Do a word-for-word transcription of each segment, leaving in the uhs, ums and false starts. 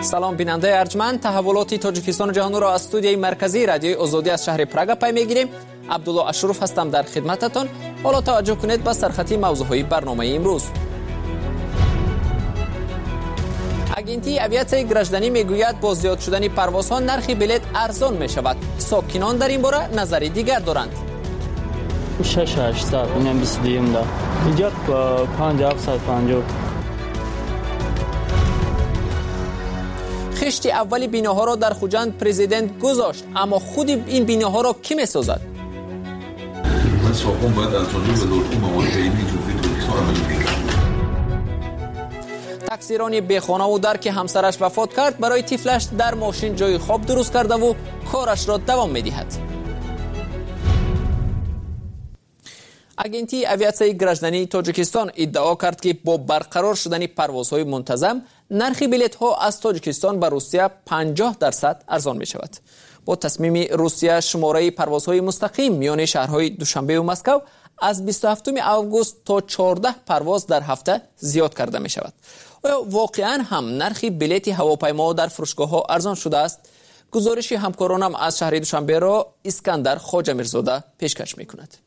سلام بیننده ارجمند، تحولات تاجیکستان و جهان را از استودیوی مرکزی رادیوی آزادی از شهر پراگ پی میگیریم. عبدالله اشرف هستم در خدمتتان. حالا توجه کنید به سرخطی موضوعهای برنامه امروز. اگنتی اویاسیای گرجدانی میگوید با زیاد شدن پروازها نرخ بلیط ارزان می شود. ساکنان در این باره نظری دیگر دارند. شش هشتصد اینم بیست و دویم دا اینجا پنجاه هفتصد و پنجاه. خشت اولی بیناها را در خوجند پرزیدنت گذاشت، اما خود این بیناها را کی میسازد؟ ساختمان باید ارزانی به دولت ممالک ایمی جمهوری ترکستان عملی بشود. تقصیرانی بیخانه و در که همسرش وفات کرد برای طفلش در ماشین جای خواب درست کرده و کارش را دوام میدهد. اگنتی اویاسیای گرجدانی تاجیکستان ادعا کرد که با برقرار شدن پروازهای منتظم نرخ بلیط ها از تاجیکستان به روسیه پنجاه درصد ارزان می شود. با تصمیم روسیه شماره پروازهای مستقیم میان شهرهای دوشنبه و مسکو از بیست و هفتم آگوست تا چهارده پرواز در هفته زیاد کرده می شود. آیا واقعا هم نرخ بلیط هواپیما در فروشگاه ها ارزان شده است؟ گزارش همکارانم از شهر دوشنبه را اسکندر خواجه میرزاده پیشکش می کند.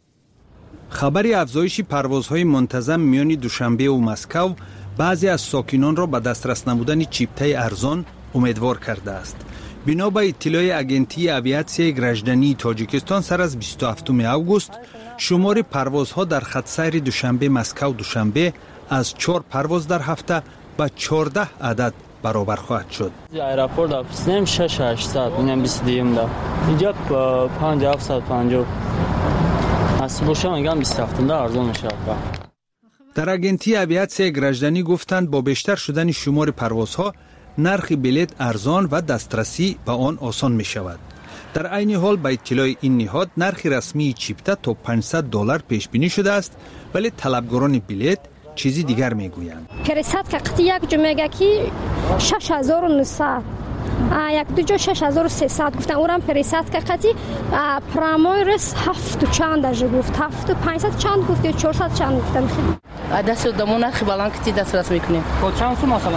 خبر افزایش پروازهای منتظم میان دوشنبه و مسکو بعضی از ساکنان را به دسترس نمودن چیپتای ارزان امیدوار کرده است. بنا به اطلاع اگنتی اویاسیای گرجدانی تاجیکستان سر از بیست و هفتم آگوست شمار پروازها در خط سیر دوشنبه مسکو دوشنبه از چهار پرواز در هفته به چهارده عدد برابر خواهد شد. ایرپورت افسنم شش هشتصد اینم بیست و دویم دا اینجا پنجاه هفتصد و پنجاه. از باشم میگم بیست و هفتم دا ارزان میشه. در اگنتی اویاسیای گرجدانی گفتند با بیشتر شدن شمار پروازها نرخ بلیط ارزان و دسترسی به آن آسان می شود. در عین حال به اطلاع این نهاد نرخ رسمی چیپتا تا پانصد دلار پیش بینی شده است، ولی طلبگاران بلیط چیزی دیگر می گویند. پرسات که قطعی یک جو میگه که شش هزار و نهصد، یک دو جو شش هزار و سیصد گفتن. اونم پرسات که قطعی پراموی رس هفت و چند درجه گفت، هفت و پانصد چند گفت یا چهارصد چند گفتن. دست دمون نرخ بالان کتی دست رس میکنیم. خود چند سو مثلا؟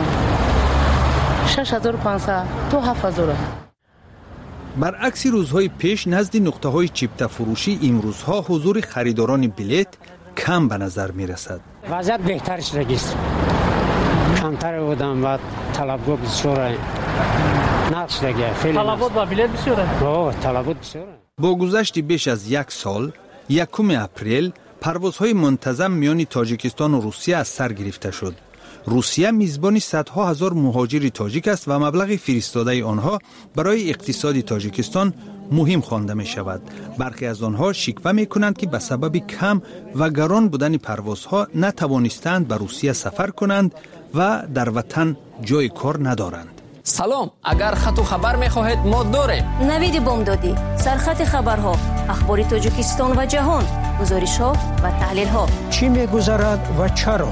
شش هزار و پانصد تو هفت هزار. برعکس روزهای پیش نزد نقطه های چیپتا فروشی امروزها حضور خریداران بلیط کم به نظر می رسد. وضعیت بهترش رگیست. کمتر بودم و طلبگاه بسیاره. نقش دیگه. طلبات با بلیط بسیاره؟ اوه طلبات بسیاره. با گذشت بیش از یک سال، یکم اپریل پروازهای منتظم میان تاجیکستان و روسیه از سر گرفته شد. روسیه میزبان صدها هزار مهاجر تاجیک است و مبلغ فرستاده آنها برای اقتصاد تاجیکستان مهم خوانده می شود. برخی از آنها شکوه می کنند که به سبب کم و گران بودن پروازها نتوانستند به روسیه سفر کنند و در وطن جای کار ندارند. سلام، اگر خط و خبر می خواهید ما داریم. نوید بامدادی، سرخط خبرها، اخبار تاجیکستان و جهان، گزارش ها و تحلیل ها. چی می گذرد و چرا؟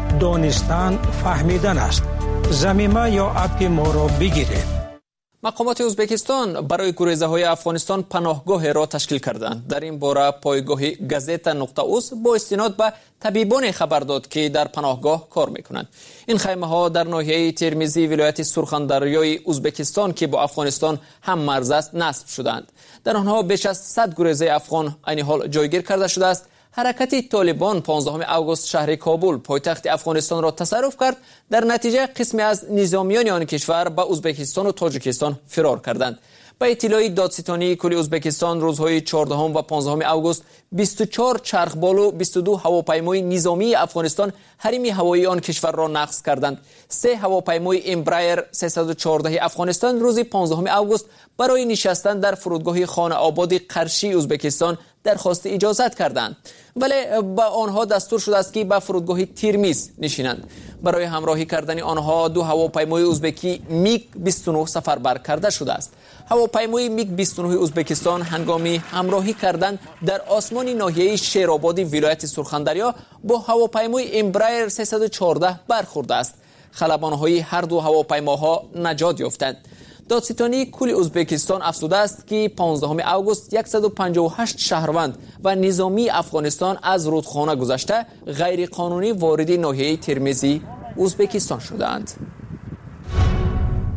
دانستن فهمیدن است. زمینه یا اپ ما را بگیرید. مقامات ازبکستان برای گریزه های افغانستان پناهگاه را تشکیل کردند. در این باره پایگاه گزیتا نقطه اوز با استناد به طبیبان خبر داد که در پناهگاه کار میکنند. این خیمه ها در ناحیه ترمیزی ولایت سرخندریای ازبکستان که با افغانستان هم مرز است نصب شدند. در آنها بیش از صد گریزه افغان عین حال جایگیر کرده شده است. حرکت طالبان پانزدهم آگوست شهر کابل پایتخت افغانستان را تصرف کرد. در نتیجه قسمی از نظامیان آن کشور به ازبکستان و تاجیکستان فرار کردند. به اطلاع دادستانی کل ازبکستان روزهای چهاردهم و پانزدهم آگوست بیست و چهار چرخبال و بیست و دو هواپیمای نظامی افغانستان حریم هوایی آن کشور را نقض کردند. سه هواپیمای امبرایر سیصد و چهارده افغانستان روز پانزدهم آگوست برای نشستن در فرودگاه خانه آباد قرشی ازبکستان درخواست اجازت کردند، ولی با آنها دستور شده است که به فرودگاه ترمیز نشینند. برای همراهی کردن آنها دو هواپیمای ازبکی میگ بیست و نه سفربر کرده شده است. هواپیمای میگ بیست و نه ازبکستان هنگامی همراهی کردن در آسمان ناحیه شیرآباد ولایت سرخندریا با هواپیمای امبرایر سیصد و چهارده برخورده است. خلبان‌های هر دو هواپیماها نجات یافتند. دادستانی کل ازبکستان افزوده است که پانزدهم آگوست صد و پنجاه و هشت شهروند و نظامی افغانستان از رودخانه گذشته غیر قانونی وارد ناحیه ترمیزی ازبکستان شدند.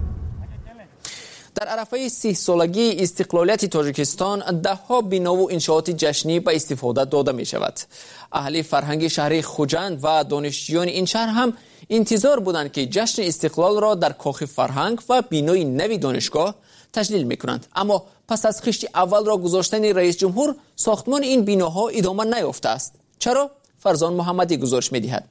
در عرفه سی سالگی استقلالیت تاجیکستان ده ها بنا و انشاءات جشنی به استفاده داده می شود. اهل فرهنگ شهر خوجند و دانشجویان این شهر هم انتظار بودند که جشن استقلال را در کاخ فرهنگ و بینای نوی دانشگاه تجلیل می کنند. اما پس از خشت اول را گذاشتن رئیس جمهور ساختمان این بیناها ادامه نیافته است. چرا؟ فرزان محمدی گزارش می دهد.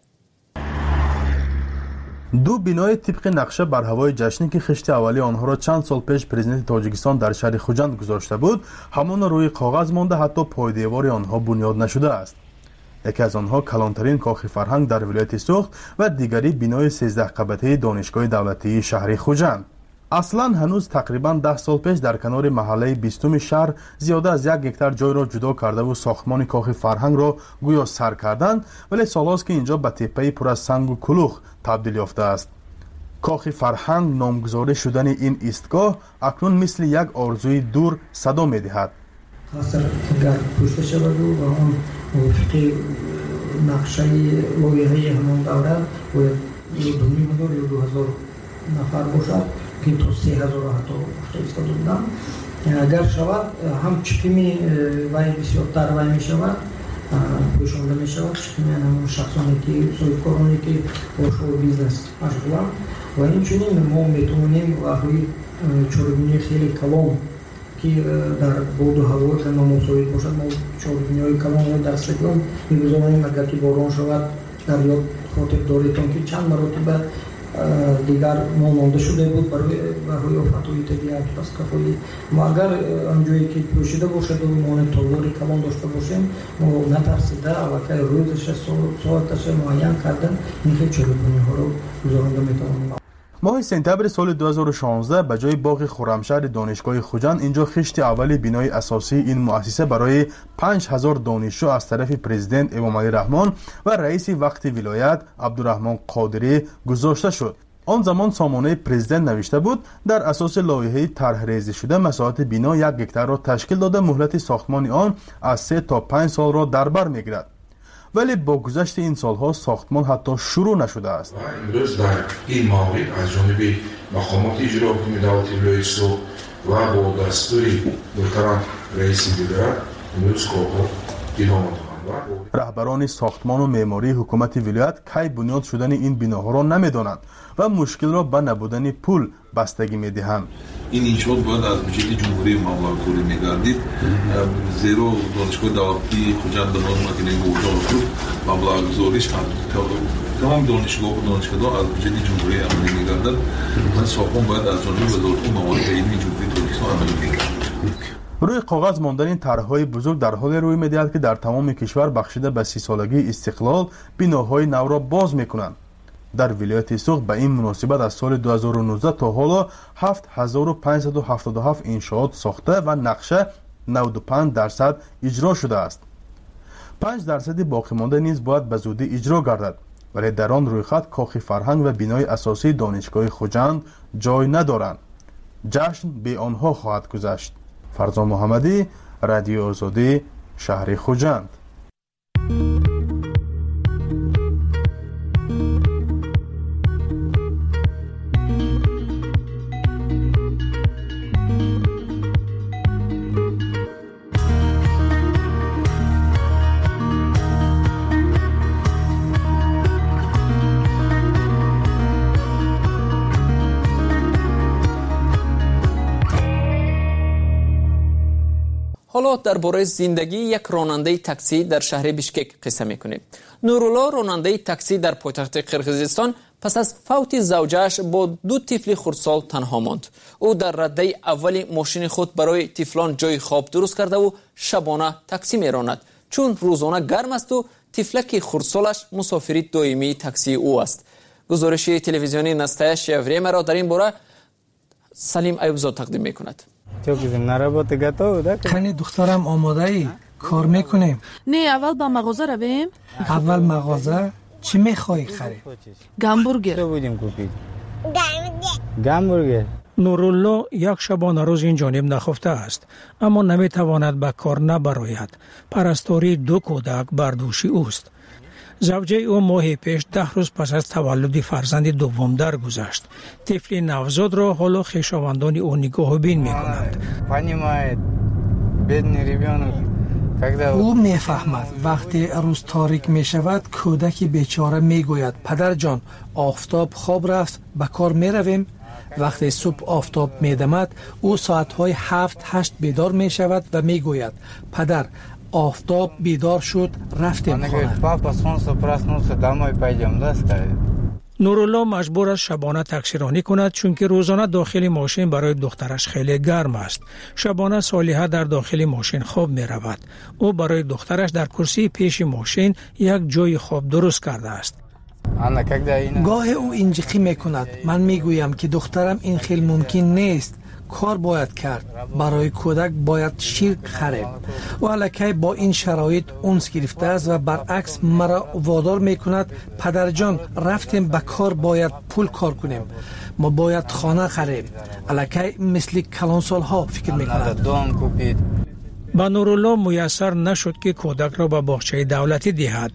دو بینای طبق نقشه بر هوای جشنی که خشت اولی آنها را چند سال پیش پرزیدنت تاجیکستان در شهر خوجند گذاشته بود همان روی کاغذ مانده، حتی پایدیوار آنها بنیاد نشده است. یکی از آنها کلانترین کاخ فرهنگ در ولایت سوخت و دیگری بینای سیزده قبته دانشگاه دولتی شهر خوجند. اصلا هنوز تقریبا ده سال پیش در کنار محله بیستم شهر زیاده از یک هکتار جای را جدا کرده و ساختمان کاخ فرهنگ را گویا سر کردند، ولی سال است که اینجا به تپه پر از سنگ و کلوخ تبدیل یافته است. کاخ فرهنگ نامگذاری شدن این ایستگاه اکنون مثل یک آرزوی دور صدا می دهد. خاصه اگر پشت شود و اون وفق نقشه لایحه همان دوره و دو هزار یا دو هزار نفر باشد که تا سه هزار حتی فرستاده بودم. اگر شود هم چکمی وای بسیارتر وای می شود پوشانده می شود، چکمی همون شخصانی که صاحبکارانی که با شغل بیزنس مشغولند و اینچنین ما میتونیم و روی چارگونی خیلی کلان که در بود و هوا که نامساعد باشد ما چارگونی کلان را در استقلال میگذاریم. اگر که باران شود در یاد خاطر داریتان که چند مراتب دیگر مانده شده بود برای برای آفتهای طبیعت پس کفایی ما اگر آنجایی که پوشیده باشد و مان تالوری کلان داشته باشیم ما نترسیده البته روزش ساعتش معین کردن این که چارگونی ها رو گذارنده میتوانیم. ماه سپتامبر سال دو هزار و شانزده به جای باغ خرمشهر دانشگاه خوجند اینجا خشت اولی بینای اساسی این مؤسسه برای پنج هزار دانشجو از طرف پرزیدنت امام علی رحمان و رئیس وقت ولایت عبدالرحمن قادری گذاشته شد. آن زمان سامانه پرزیدنت نوشته بود در اساس لایحه طرح ریزی شده مساحت بنا یک هکتار را تشکیل داده مهلت ساختمان آن از سه تا پنج سال را در بر میگیرد. ولی با گذشت این سالها ساختمان حتی شروع نشده است. امروز در این مورد از جانب مقامات اجرا حکومت دولتی ولایت و با دستور محترم رئیس ولایت امروز کارها ادامه دارند. رهبران ساختمان و معماری حکومت ولایت کی بنیاد شدن این بناها را نمیدانند و مشکل را به نبودن پول بستگی میدهند. این انشاءات باید از بجت جمهوری مبلغ کوری میگردید، زیرا دانشگاه دولتی خوجند به نام مکنه گوجان شد مبلغ گذاریش تمام دانشگاه و دانشگاه از بجت جمهوری عملی میگردد. من ساختمان باید از جانب وزارت موارد علمی جمهوری تاجیکستان عملی میگردد. روی کاغذ ماندن این طرح‌های بزرگ در حال روی می‌دهد که در تمام کشور بخشیده به سی سالگی استقلال بناهای نو را باز می‌کنند. در ولایت سوخت به این مناسبت از سال دو هزار و نوزده تا حالا هفت هزار و پانصد و هفتاد و هفت انشاءات ساخته و نقشه نود و پنج درصد اجرا شده است. پنج درصد باقی مانده نیز باید به زودی اجرا گردد، ولی در آن رویخط کاخ فرهنگ و بینای اساسی دانشگاه خوجند جای ندارند. جشن به آنها خواهد گذشت. فرزان محمدی، رادیو آزادی، شهر خوجند. حالا درباره زندگی یک راننده تاکسی در شهر بیشکک قصه میکنیم. نورالله راننده تاکسی در پایتخت قرقیزستان پس از فوت زوجه‌اش با دو طفل خردسال تنها ماند. او در رده اول ماشین خود برای طفلان جای خواب درست کرده و شبانه تاکسی میراند، چون روزانه گرم است و طفلک خردسالش مسافری دائمی تاکسی او است. گزارش تلویزیونی نستایش شیوری مرا در این باره سلیم ایوبزاد تقدیم میکند. کنی دخترم آماده ای؟ کار میکنیم؟ نه اول با مغازه رویم؟ اول مغازه؟ چی میخوایی خرید؟ گامبورگر. گامبورگر. نورالله یک شبانه روز این جانب نخفته است، اما نمیتواند به کار نبراید. پرستاری دو کودک بر دوش اوست. زوجه او ماه پیش ده روز پس از تولد فرزند دوم درگذشت. طفل نوزاد را حالا خویشاوندان او نگاه بین می‌کنند. او میفهمد وقتی روز تاریک می شود کودک بیچاره می گوید پدر جان آفتاب خواب رفت به کار می رویم. وقتی صبح آفتاب می دمد او ساعتهای هفت هشت بیدار می شود و می گوید پدر آفتاب بیدار شد رفتیم خانه. نورالله مجبور است شبانه تاکسیرانی کند چون که روزانه داخل ماشین برای دخترش خیلی گرم است. شبانه صالحه در داخل ماشین خواب می رود. او برای دخترش در کرسی پیش ماشین یک جای خواب درست کرده است. گاه او اینجقی می کند. من می گویم که دخترم این خیلی ممکن نیست. کار باید کرد. برای کودک باید شیر خریم. و الکی با این شرایط اونس گرفته است و برعکس مرا وادار می کند پدر جان رفتیم به کار باید پول کار کنیم. ما باید خانه خریم. الکی مثل کلان سالها فکر می کند. با نورالله میسر نشد که کودک را به باغچه دولتی دهد.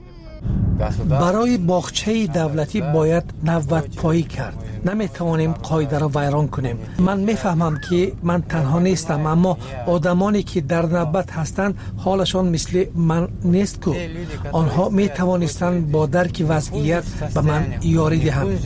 برای باغچه دولتی باید نوبت پایی کرد. نمیتوانیم قاعده را ویران کنیم. من میفهمم که من تنها نیستم اما آدمانی که در نوبت هستند حالشان مثل من نیست کو. آنها میتوانستند با درک وضعیت به من یاری دهند.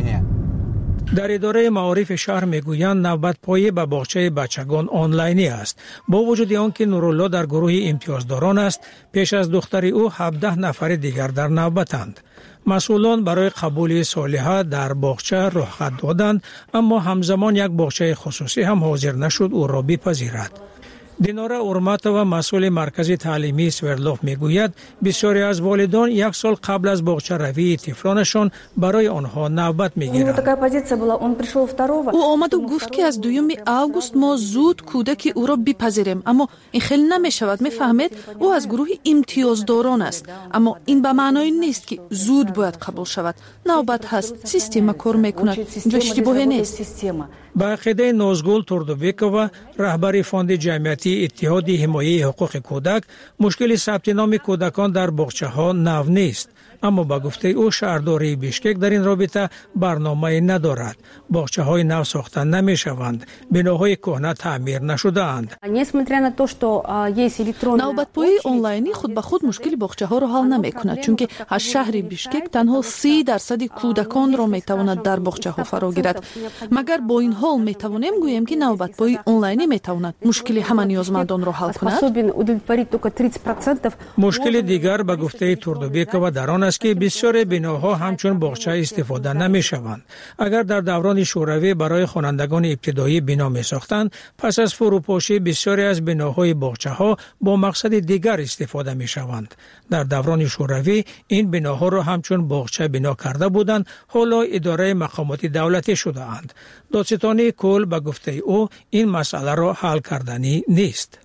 در اداره معارف شهر میگویند نوبت پایی به باغچه بچگان آنلاینی است. با وجود آنکه نورالله در گروه امتیازداران است، پیش از دختر او هفده نفر دیگر در نوبتند. مسئولان برای قبول صالحه در باغچه رخصت دادند، اما همزمان یک باغچه خصوصی هم حاضر نشد او را بپذیرد. دینارا اورماتووا مسئول مرکز تعلیمی سوردلوف میگوید بسیاری از والدان یک سال قبل از باغچه روی طفلانشان برای آنها نوبت میگیرند. او آمد و گفت که از دوم آگوست ما زود کودک او را بپذیریم، اما این خیلی نمیشود. میفهمید او از گروه امتیازداران است، اما این به معنای نیست که زود باید قبول شود. نوبت هست، سیستم کار میکند، اینجا اشتباهی نیست. با عقیده نازگل توردوبیکووا رهبر فاند جمعیتی اتحاد حمایت حقوق کودک، مشکل ثبت نام کودکان در باغچه ها نو نیست، اما با گفته او شهرداری بیشکک در این رابطه برنامه ندارد. باغچه های نو ساخته نمی شوند، بناهای کهنه تعمیر نشده اند. نوبت پایی آنلاینی خود به خود مشکل باغچه ها را حل نمی کند، چون که از شهر بیشکک تنها سی درصد کودکان را می تواند در باغچه ها فرا گیرد. مگر با این حال می توانیم گوییم که نوبت پایی آنلاینی می تواند مشکل همه نیازمندان را حل کند؟ مشکل دیگر به گفته توردوبیکووا در آن است که بسیار بناها همچون باغچه استفاده نمی شوند. اگر در دوران شوروی برای خوانندگان ابتدایی بنا می ساختند، پس از فروپاشی بسیاری از بناهای باغچه ها با مقصد دیگر استفاده می شوند. در دوران شوروی این بناها را همچون باغچه بنا کرده بودند، حالا اداره مقامات دولتی شده اند. دادستانی کل به گفته او این مسئله را حل کردنی نیست.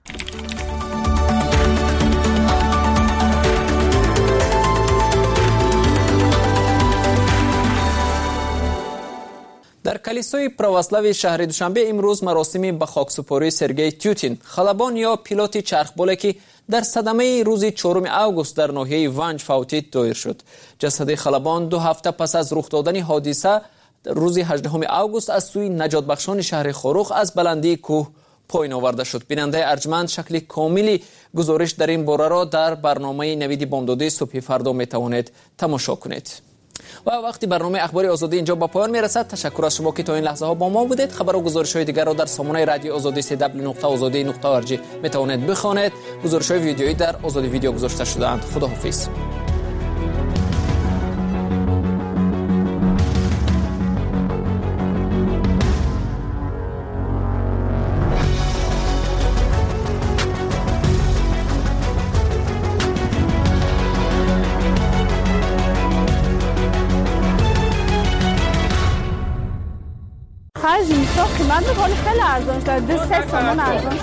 در کلیسای پرواسلاوی شهر دوشنبه امروز مراسمی به خاکسپاری سرگئی تیوتین، خلبان یا پیلوت چرخباله که در صدمه روز چهارم آگوست در ناحیه ونج فوتید دایر شد. جسد خلبان دو هفته پس از رخ دادن حادثه روز هجدهم آگوست از سوی نجات بخشان شهر خروخ از بلندی کوه پایین آورده شد. بیننده ارجمند شکل کاملی گزارش در این باره را در برنامه نوید بامدادی صبح فردا می توانید تماشا کنید. و وقتی برنامه اخباری آزادی اینجا با پایان میرسد، تشکر از شما که تا این لحظه ها با ما بودید. خبر و گزارش های دیگر را در سامانه رادیو آزادی سی دبلیو نقطه آزادی نقطه او آر جی می توانید بخوانید. گزارش های ویدیویی در آزادی ویدیو گذاشته شده‌اند. خداحافظ. زمستان قیمت میکنه خیلی ارزان شده، دو سه سامان ارزان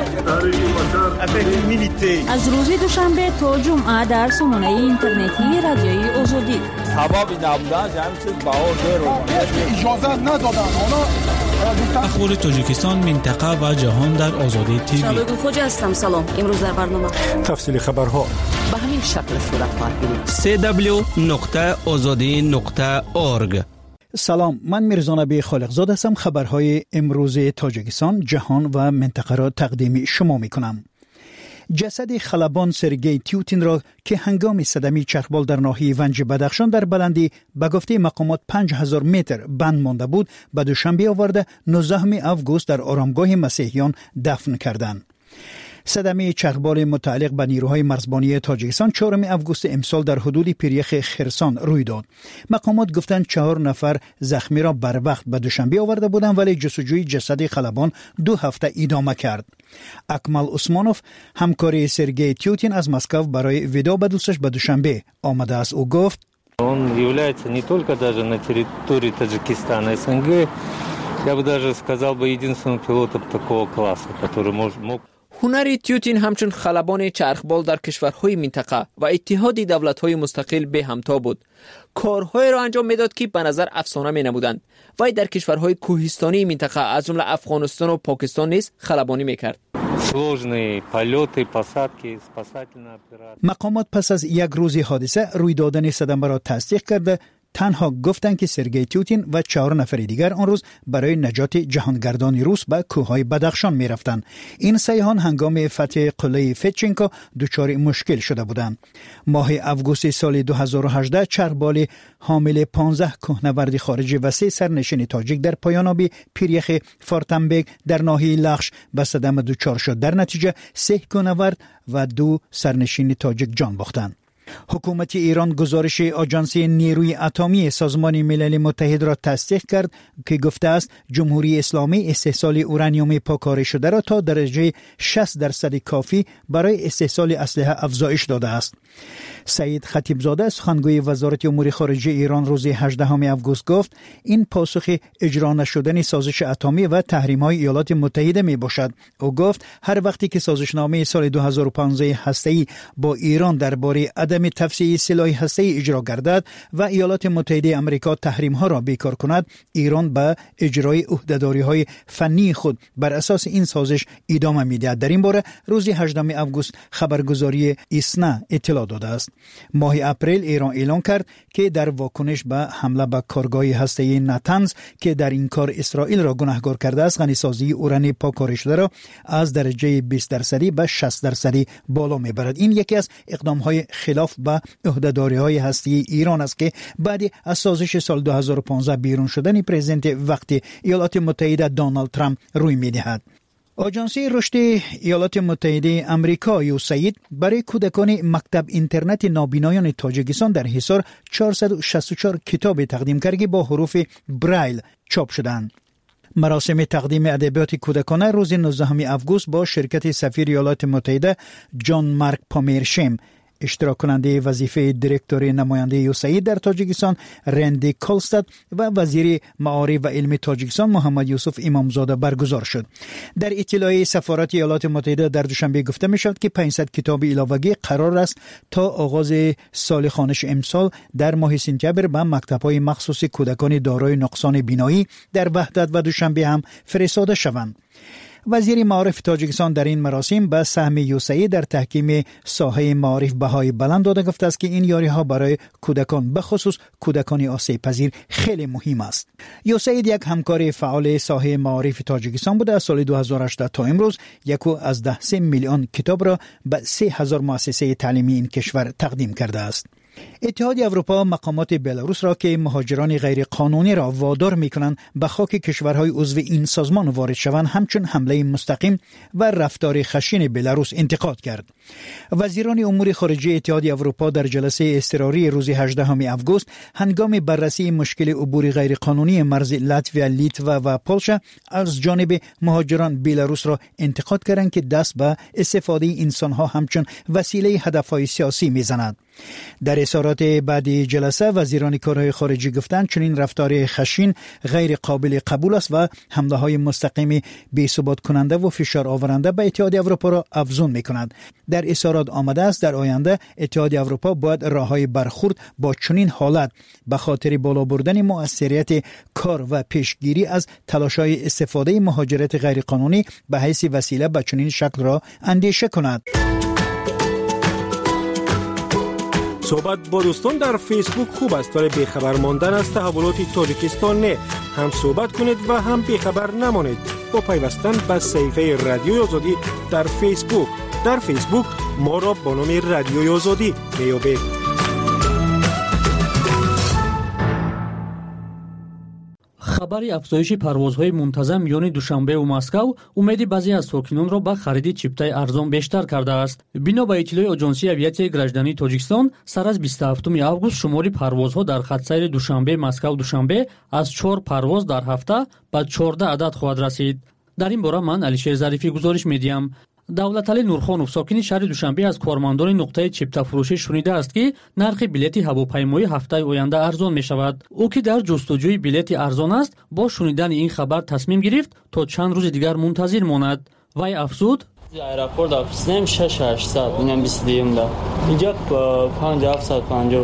شده. از روز دوشنبه تا جمعه در سامانه اینترنتی رادیوی آزادی سبب نبودن همین چیز بهار رو اجازه ندادن. حالا اخبار تاجیکستان، منطقه و جهان در آزادی تیوی. شادو خوجا هستم. سلام. امروز در برنامه تفصیل خبرها به همین شکل صورت خواهد گرفت. سی دبلیو نقطه آزادی نقطه اورگ. سلام، من میرزا نبی خالقزاده هستم. خبرهای امروز تاجیکستان، جهان و منطقه را تقدیم شما میکنم. جسد خلبان سرگئی تیوتین را که هنگام صدمه چرخبال در ناحیه ونج بدخشان در بلندی به گفته مقامات پنج هزار متر بند مانده بود، به دوشنبه آورده نوزدهم آگوست در آرامگاه مسیحیان دفن کردند. صدمه چرخبال متعلق به نیروهای مرزبانی تاجیکستان چهارم آگوست امسال در حدود پیریخ خرسان روی داد. مقامات گفتند چهار نفر زخمی را بر وقت به دوشنبه آورده بودند، ولی جستجوی جسد خلبان دو هفته ادامه کرد. اکمل عثمانوف، همکار سرگئی تیوتین، از مسکو برای وداع به دوستش به دوشنبه آمده است. او گفت Он является не только даже на территории Таджикистана, СНГ, я бы даже сказал бы единственным пилотом такого класса, который мог هنر تیوتین همچون خلبان چرخبال در کشورهای منطقه و اتحاد دولت‌های مستقل به همتا بود. کارهای را انجام میداد که به نظر افسانه می نمودند. وی در کشورهای کوهستانی منطقه از جمله افغانستان و پاکستان نیز خلبانی میکرد. مقامات پس از یک روز حادثه روی دادن صدمه را تصدیق کرده، تنها گفتند که سرگئی تیوتین و چهار نفر دیگر آن روز برای نجات جهانگردان روس به کوههای بدخشان می رفتند. این سیاحان هنگام فتح قلعه فتچنکو دچار مشکل شده بودند. ماه آگوست سال دو هزار و هجده چرخبال حامل پانزده کوهنورد خارجی و سه سرنشین تاجیک در پایان آب پیریخ فارتنبرگ در ناحیه لخش به صدمه دچار شد. در نتیجه سه کوهنورد و دو سرنشین تاجیک جان باختند. حکومت ایران گزارش آژانسی نیروی اتمی سازمان ملل متحد را تصدیق کرد که گفته است جمهوری اسلامی استحصال اورانیوم پاکاری شده را تا درجه شصت درصد کافی برای استحصال اسلحه افزایش داده است. سعید خطیبزاده، سخنگوی وزارت امور خارجه ایران، روز هجدهم آگوست گفت این پاسخ اجرا نشدن سازش اتمی و تحریم‌های ایالات متحده می باشد. او گفت هر وقتی که سازشنامه سال دو هزار و پانزده هسته‌ای با ایران درباره عدم تفسیح سلاح هسته‌ای اجرا گردد و ایالات متحده آمریکا تحریم‌ها را بیکار کند، ایران به اجرای عهده‌داری‌های فنی خود بر اساس این سازش ادامه می‌دهد. در این باره روز هجدهم آگوست خبرگزاری ایسنا اطلاع داده است. ماه اپریل ایران اعلام کرد که در واکنش به حمله به کارگاه هسته‌ای نتنز که در این کار اسرائیل را گناهکار کرده است، غنیسازی اورانی پاکاری شده را از درجه بیست درصدی به شصت درصدی بالا میبرد. این یکی از اقدام‌های خلاف به عهده‌داری‌های هسته‌ای ایران است که بعد از سازش سال دو هزار و پانزده بیرون شدن پرزیدنت وقتی ایالات متحده دونالد ترامپ روی می‌دهد. آژانسی رشد ایالات متحده آمریکا یوسید برای کودکان مکتب اینترنت نابینایان تاجیکستان در حصار چهارصد و شصت و چهار کتاب تقدیم کرد که با حروف برایل چاپ شدند. مراسم تقدیم ادبیات کودکانه روز نوزدهم آگوست با شرکت سفیر ایالات متحده جان مارک پامیرشم، اشتراک کننده وظیفه دیرکتور نماینده یوسید در تاجیکستان رندی کالستاد و وزیر معارف و علم تاجیکستان محمد یوسف امامزاده برگزار شد. در اطلاعیه سفارت ایالات متحده در دوشنبه گفته می شود که پانصد کتاب علاوگی قرار است تا آغاز سال خوانش امسال در ماه سپتامبر به مکتب‌های مخصوص کودکان دارای نقصان بینایی در وحدت و دوشنبه هم فرستاده شوند. وزیر معارف تاجیکستان در این مراسم به سهم یوسید در تحکیم ساحه معارف بهای بلند داده گفته است که این یاری‌ها برای کودکان به خصوص کودکان آسیب پذیر خیلی مهم است. یوسید یک همکار فعال ساحه معارف تاجیکستان بوده. از سال دو هزار و هشده تا امروز یک و از ده سه میلیون کتاب را به سه هزار مؤسسه تعلیمی این کشور تقدیم کرده است. اتحاد اروپا مقامات بلاروس را که مهاجران غیر قانونی را وادار می‌کنند به خاک کشورهای عضو این سازمان وارد شوند همچون حمله مستقیم و رفتار خشن بلاروس انتقاد کرد. وزیران امور خارجه اتحاد اروپا در جلسه اضطراری روز هجدهم آگوست هنگام بررسی مشکل عبور غیر قانونی مرز لاتویا، لیتوا و پولشا از جانب مهاجران بلاروس را انتقاد کردند که دست به استفاده انسان‌ها همچون وسیله هدف‌های سیاسی می‌زند. در اظهارات بعد جلسه وزیران کارهای خارجی گفتند چنین رفتار خشن غیر قابل قبول است و حمله های مستقیم بی‌ثبات کننده و فشار آورنده به اتحادیه اروپا را افزون می‌کند. در اظهارات آمده است در آینده اتحادیه اروپا باید راههای برخورد با چنین حالت به خاطر بالا بردن مؤثریت کار و پیشگیری از تلاش‌های استفاده مهاجرت غیرقانونی به حیث وسیله به چنین شکل را اندیشه کند. صحبت با دوستان در فیسبوک خوب است ولی بیخبر ماندن از تحولات تاجیکستان نه. هم صحبت کنید و هم بیخبر نمانید با پیوستن به صفحه رادیوی آزادی در فیسبوک. در فیسبوک ما را با نام رادیوی آزادی میابید. خبری افزایش پروازهای منتظم میان دوشنبه و مسکو امیدی بعضی از ساکنان را به خرید چیپتای ارزان بیشتر کرده است. بنا به اطلاع آژانسی اویاسیای گراجدانی تاجیکستان سر از بیست و هفتم آگوست شماری پروازها در خط سیر دوشنبه مسکو دوشنبه از چهار پرواز در هفته به چهارده عدد خواهد رسید. در این باره من علیشیر ظریفی گزارش میدیم. давлатали нурхонов сокини шаҳри душанбе аз кормандони нуқтаи чиптафурӯшӣ шунида аст ки нархи билети ҳавопаймоӣ ҳафтаи оянда арзон мешавад. ӯ ки дар ҷустуҷӯи билети арзон аст бо шунидани ин хабар тасмим гирифт то чанд рӯзи дигар мунтазир монад. вай афзуд: аэропорт афрсем шаш ҳаштсад инам бисту дуюмда инҷа панҷ ҳафтсад панҷоҳ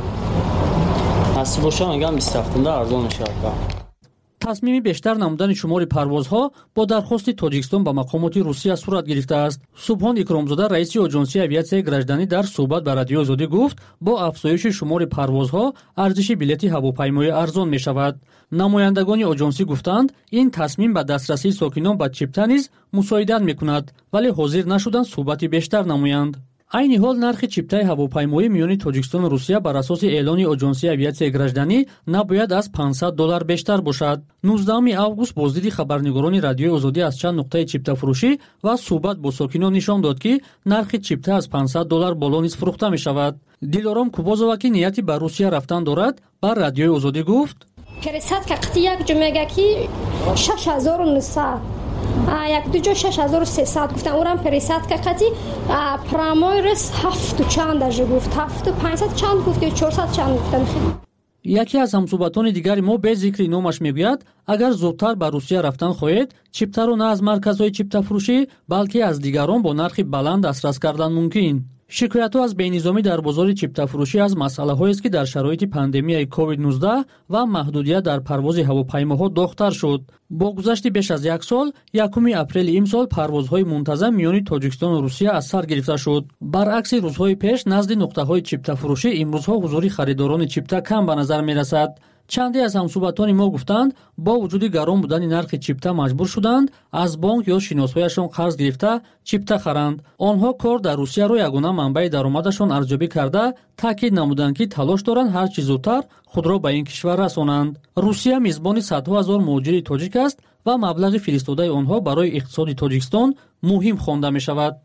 ҳасти боша мегам бисту ҳафтумда арзон мешавад. تصمیم بیشتر نمودن شمار پروازها با درخواست تاجیکستان به مقامات روسیه صورت گرفته است. سبحان اکرامزاده رئیس آژانسی اویاسیای گراجدانی در صحبت با رادیو آزادی گفت با افزایش شمار پروازها ارزش بلیط هواپیمایی ارزان می شود. نمایندگان آژانسی گفتند این تصمیم به دسترسی ساکنان به چیپتا نیز مساعدت می کند ولی حاضر نشدند صحبت بیشتر نمایند. айни ҳол нархи чиптаи ҳавопаймоӣ миёни тоҷикистону русия бар асоси эълони оҷонсии авиатсияи гражданӣ набояд аз панҷсад доллар бештар бошад. нуздаҳуми август боздиди хабарнигорони радиои озодӣ аз чанд нуқтаи чиптафурӯшӣ ва суҳбат бо сокинон нишон дод ки нархи чипта аз панҷсад доллар боло низ фурӯхта мешавад. дилором кубозова ки нияти ба русия рафтан дорад ба радиои озодӣ гуфт: пересадка қити як ҷо мега ки шаш ҳазору нӯсад як ду ҷо шаш ҳазору сесад гуфтан урам пересадка қати прамой рес ҳафту чанд ажо гуфт ҳафту панҷсад чанд гуфт ё чорсад чанд гуфтан. яке аз ҳамсӯҳбатони дигари мо бе зикри номаш мегӯяд агар зудтар ба русия рафтан хоҳед чиптаро на аз марказҳои чиптафурӯшӣ балки аз дигарон бо нархи баланд дастрас кардан мумкин. шикоятҳо аз бенизомӣ дар бозори чиптафурӯшӣ аз масъалаҳоест ки дар шароити пандемияи ковид нуздаҳ ва маҳдудият дар парвози ҳавопаймоҳо дохтар шуд. бо гузашти беш аз як сол якуми апрели имсол парвозҳои мунтазам миёни тоҷикистону русия аз сар гирифта шуд. баръакси рӯзҳои пеш назди нуқтаҳои чиптафурӯшӣ имрӯзҳо ҳузури харидорони чипта кам ба назар мерасад. чанде аз ҳамсӯҳбатони мо гуфтанд бо вуҷуди гарон будани нархи чипта маҷбур шуданд аз бонк ё шиносҳояшон қарз гирифта чипта харанд. онҳо кор дар русияро ягона манбаи даромадашон арзёбӣ карда таъкид намуданд ки талош доранд ҳар чӣ зудтар худро ба ин кишвар расонанд. русия мизбони садҳо ҳазор муҳоҷири тоҷик аст ва маблағи фиристодаи онҳо барои иқтисоди тоҷикистон муҳим хонда мешавад.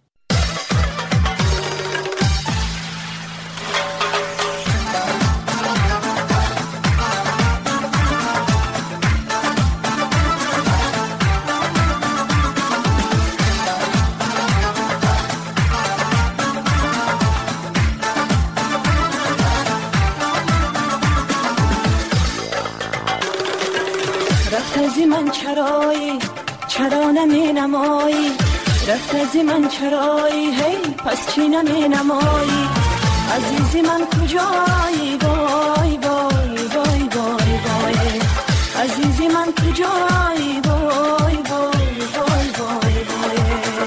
من چرایی چرا نمی نمایی رفت از من چرایی هی پس چی نمی نمایی عزیزی من کجایی وای وای وای وای وای عزیزی من کجایی وای وای وای وای وای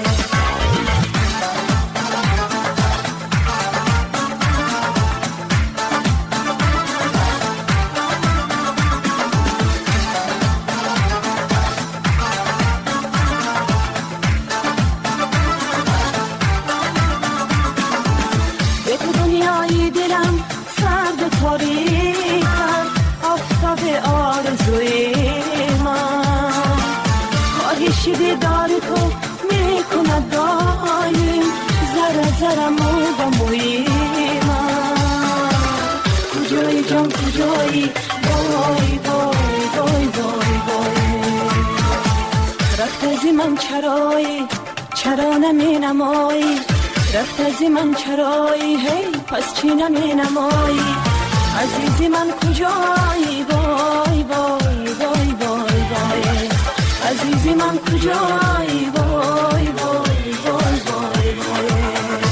دیدار تو میکند دایم ذره ذره مو با موی من کجایی جان کجایی وای وای وای وای وای رفت از من چرایی چرا نمی نمایی رفت از من چرایی هی پس چی نمی نمایی عزیزی من کجایی وای وای وای وای وای عزیزی من کجایی وای وای وای وای وای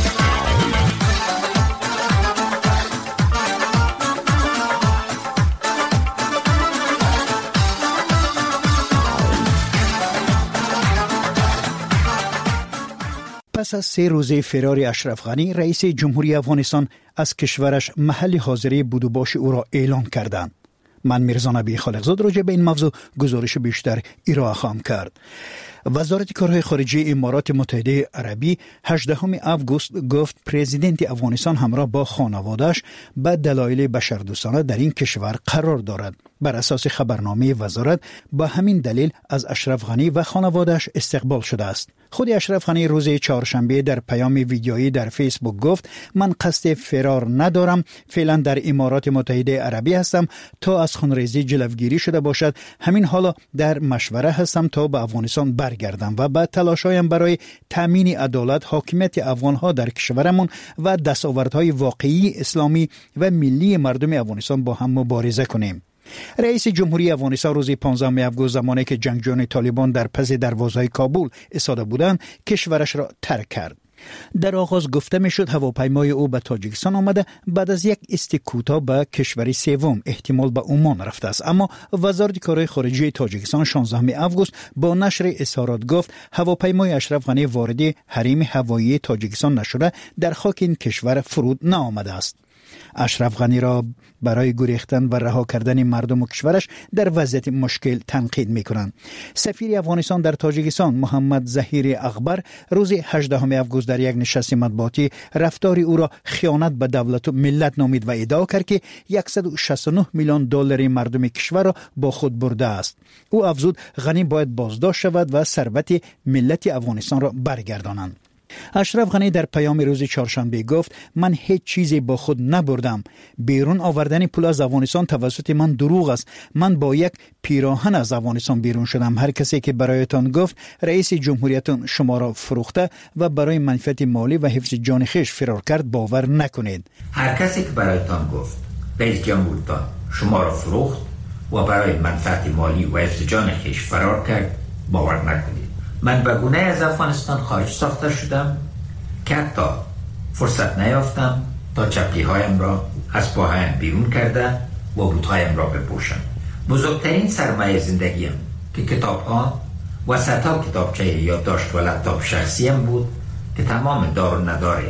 پس از سه روزه فرار اشرف غنی، رئیس جمهوری افغانستان از کشورش محل حاضری بود و باش او را اعلان کردند. من میرزا نبی خالقزاد راجع به این موضوع گزارش بیشتر ارائه خواهم کرد. وزارت کارهای خارجه امارات متحده عربی هجدهم آگوست گفت پرزیدنت افغانستان همراه با خانواده‌اش به دلایل بشردوستانه در این کشور قرار دارد. بر اساس خبرنامه وزارت با همین دلیل از اشرف غنی و خانواده‌اش استقبال شده است. خود اشرف غنی روز چهارشنبه در پیام ویدیویی در فیسبوک گفت من قصد فرار ندارم، فعلا در امارات متحده عربی هستم تا از خونریزی جلوگیری شده باشد. همین حالا در مشوره هستم تا به افغانستان برگردم و با تلاشایم برای تامین عدالت، حاکمیت افغانها در کشورمون و دستاوردهای واقعی اسلامی و ملی مردم افغانستان با هم مبارزه کنیم. رئیس جمهوری افغانستان روز پانزدهم آگوست زمانی که جنگجویان طالبان در پس دروازه‌های کابل ایستاده بودند کشورش را ترک کرد. در آغاز گفته میشد هواپیمای او به تاجیکستان آمده، بعد از یک استکوتا به کشوری سوم احتمال به عمان رفته است. اما وزارت کارهای خارجه تاجیکستان شانزدهم آگوست با نشر اظهارات گفت هواپیمای اشرف غنی وارد حریم هوایی تاجیکستان نشده، در خاک این کشور فرود نآمده است. اشرف غنی را برای گریختن و رها کردن مردم و کشورش در وضعیت مشکل تنقید می‌کنند. سفیر افغانستان در تاجیکستان محمد ظهیر اخبر روز هجدهم آگوست در یک نشست مطبوعاتی رفتار او را خیانت به دولت و ملت نامید و ادعا کرد که صد و شصت و نه میلیون دلار مردم کشور را با خود برده است. او افزود غنی باید بازداشت شود و ثروت ملت افغانستان را برگردانند. اشرف غنی در پیام روز چهارشنبه گفت من هیچ چیزی با خود نبردم. بیرون آوردن پول از افغانستان توسط من دروغ است. من با یک پیراهن از افغانستان بیرون شدم. هر کسی که برایتان گفت رئیس جمهوریتون شما را فروخته و برای منفعت مالی و حفظ جان خویش فرار کرد باور نکنید. هر کسی که برایتان گفت رئیس جمهورتان شما را فروخت و برای منفعت مالی و حفظ جان خویش فرار کرد باور نکنید. من به گونه از افغانستان خارج ساخته شدم که حتی فرصت نیافتم تا چپلی هایم را از پاهایم بیرون کرده و بوتهایم را بپوشم. بزرگترین سرمایه زندگیم که کتاب ها و صدها کتابچه یادداشت و لپتاپ شخصیم بود که تمام دار و ندار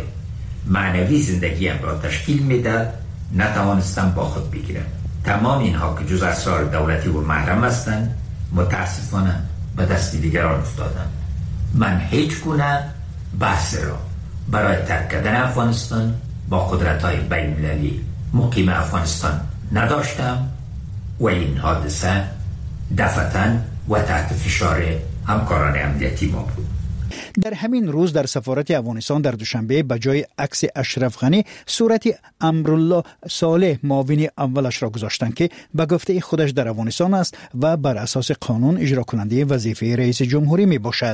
معنوی زندگیم را تشکیل میداد نتوانستم با خود بگیرم. تمام اینها که جز اسرار دولتی و محرم هستند متاسفانه به دست دیگران افتادن. من هیچ گونه بحث را برای ترک کردن افغانستان با قدرت‌های بین‌المللی مقیم افغانستان نداشتم و این حادثه دفعتاً و تحت فشار همکاران امنیتی ما بود. در همین روز در سفارت افغانستان در دوشنبه به جای عکس اشرف غنی صورت امرالله صالح معاون اولش را گذاشتند که به گفته خودش در افغانستان است و بر اساس قانون اجرا کننده وظیفه رئیس جمهوری می باشد.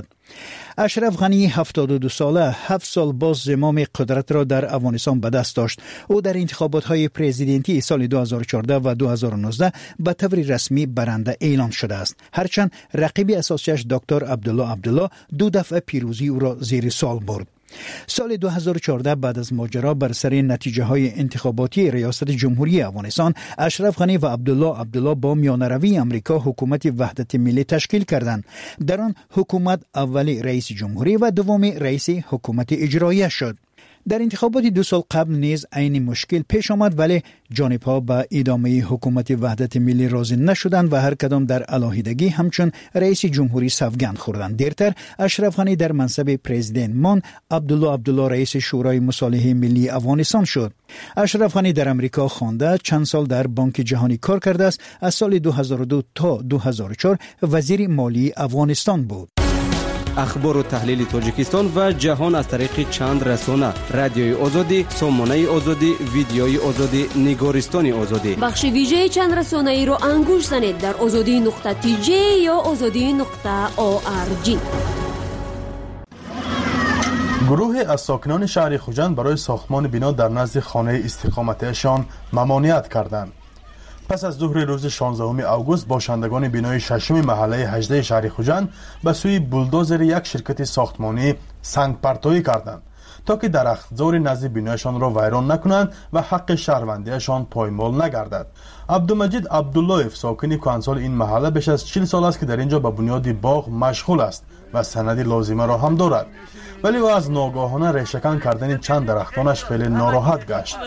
اشرف غنی هفتاد و دو ساله هفت سال باز زمام قدرت را در افغانستان به دست داشت. او در انتخابات های پرزیدنتی سال دو هزار و چهارده و دو هزار و نوزده به طور رسمی برنده اعلان شده است. هرچند رقیب اساسیش دکتر عبدالله عبدالله دو دفعه پیروزی او را زیر سوال برد. سال دو هزار و چهارده بعد از ماجرا بر سر نتیجه های انتخاباتی ریاست جمهوری افغانستان عشرف غنی و عبدالله عبدالله با میانروی امریکا حکومت وحدت ملی تشکیل کردند. در آن حکومت اولی رئیس جمهوری و دومی رئیس حکومت اجرایی شد. در انتخابات دو سال قبل نیز عین مشکل پیش آمد ولی جانب‌ها به ادامه حکومت وحدت ملی راضی نشدند و هر کدام در علاهیدگی همچون رئیس جمهوری سوگند خوردند. دیرتر اشرف غنی در منصب پرزیدنت ماند، عبدالله عبدالله رئیس شورای مصالحه ملی افغانستان شد. اشرف غنی در امریکا خوانده، چند سال در بانک جهانی کار کرده است. از سال دو هزار و دو تا دو هزار و چهار وزیر مالی افغانستان بود. اخبار و تحلیل تاجیکستان و جهان از طریق چند رسانه: رادیوی آزادی، سامانه آزادی، ویدیوی آزادی، نگارستان آزادی. بخش ویژه چند رسانه ای را انگوش زنید در آزادی نقطه تی جی یا آزادی نقطه او آر جی. گروهی از ساکنان شهر خوجند برای ساختمان بنا در نزد خانه استقامتیشان ممانعت کردند. پس از ظهر روز شانزدهم اوگوست باشندگان بنای ششم محله هجده شهر خوجند به سوی بولدوزر یک شرکت ساختمانی سنگ پرتابی کردند تا که درختزار نزد بنایشان را ویران نکنند و حق شهروندیشان پایمال نگردد. عبدالمجید عبداللهیف ساکن کهنسال این محله بیش از چهل سال است که در اینجا به بنیاد باغ مشغول است و سند لازمه را هم دارد، ولی او از ناگاهانه ریشه‌کن کردن چند درختانش خیلی ناراحت گشت.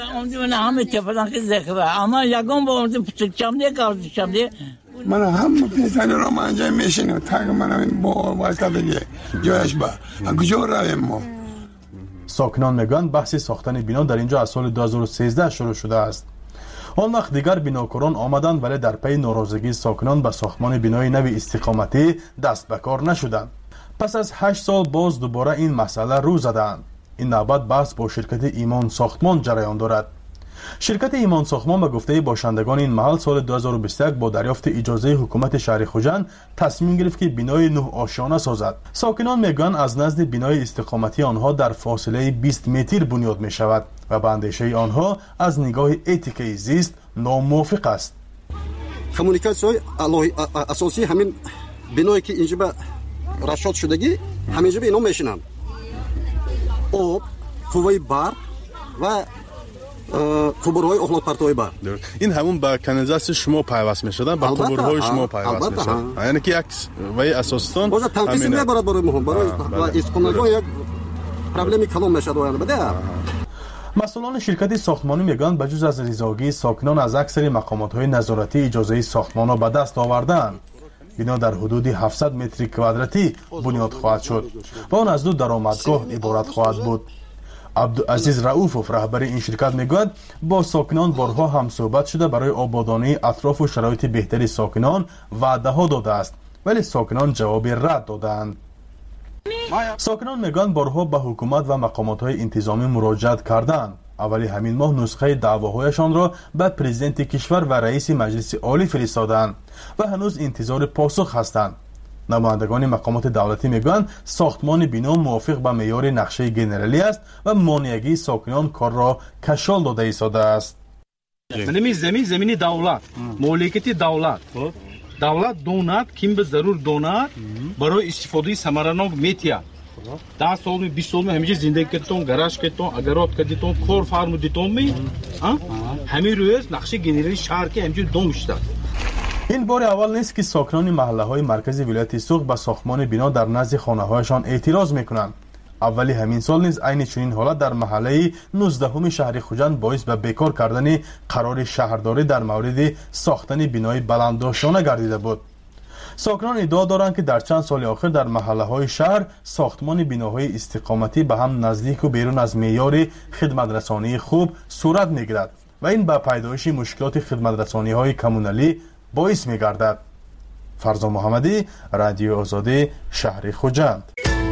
من هم پیسانی را منجای میشینم تاک منم با واسطه دیگه جایش با کجا رویم ما. ساکنان میگویند بحث ساختن بنا در اینجا از سال دو هزار و سیزده شروع شده است. آن وقت دیگر بناکاران آمدند ولی در پی ناراضگی ساکنان به ساختمان بنای نو استقامتی دست به کار نشدند. پس از هشت سال باز دوباره این مسئله رو زدند. این نوبت بحث با شرکت ایمان ساختمان جریان دارد. شرکت ایمان ساختمان به گفته باشندگان این محل سال دو هزار و بیست و یک با دریافت اجازه حکومت شهر خوجند تصمیم گرفت که بنای نه آشیانه سازد. ساکنان میگویند از نزد بنای استقامتی آنها در فاصله بیست متر بنیاد می شود و به اندیشه آنها از نگاه اتیکه زیست ناموافق است. کمونیکاسیون اساسی همین بنایی که اینجا به رشاد شدگی همینجا به اینا میشینن. آب، قوه برق و کوبرهای اخلاق پرتوی بر این همون با کانالیزاسیون شما پیوست میشدن با کوبرهای شما پیوست میشدن، یعنی که یک وی اساساً باز تنفیسی میبرد برای مهم برای اسکنالگان یک پرابلمی کلام میشد و بده. مسئولان شرکت ساختمانی میگویند بجز از رضایتی ساکنان از اکثر مقامات‌های نظارتی اجازه ساختمان را به دست آوردند. بنا در حدود هفتصد متر کوادراتی بنیاد خواهد شد و آن از دو درآمدگاه عبارت خواهد بود. عبدالعزیز رؤوفوف رهبر این شرکت میگوید با ساکنان بارها هم صحبت شده برای آبادانی اطراف و شرایط بهتری ساکنان وعده ها داده است، ولی ساکنان جواب رد دادند. ساکنان میگویند بارها به حکومت و مقامات های انتظامی مراجعت کردند. اولی همین ماه نسخه دعواهایشان را به پرزیدنت کشور و رئیس مجلس عالی فرستادند و هنوز انتظار پاسخ هستند. نمایندگان مقامات دولتی میگویند ساختمان بنا موافق به معیار نقشه گنرالی است و مانعگی ساکنان کار را کشال داده ایستاده است. زمین زمین زمین دولت، مالکیت دولت. دولت دونات کیم به ضرور دونات برای استفاده ثمرانok میتیا. ده سال می بیست سال می همینجا زندگی کردم، گاراژ کردم، اگرات کردم، کور فارم دیدم می. همین روز نقشه گنرالی شهر که همینجا دم شده. این بار اول نیست که ساکنان محله های مرکزی ولایت سوق به ساختمان بنا در نزد خانه هایشان اعتراض میکنند. اولی همین سال نیز عین چنین حالت در محله نوزدهم شهر خوجند باعث به بیکار کردن قرار شهرداری در مورد ساختن بنای بلندداشتانه گردیده بود. ساکنان ادعا دارند که در چند سال اخیر در محله های شهر ساختمان بناهای استقامتی به هم نزدیک و بیرون از معیار خدمت رسانی خوب صورت میگیرد و این به پیدایش مشکلات خدمت رسانی های کمونالی باعث می گردد. فرزان محمدی، رادیو آزادی، شهر خوجند.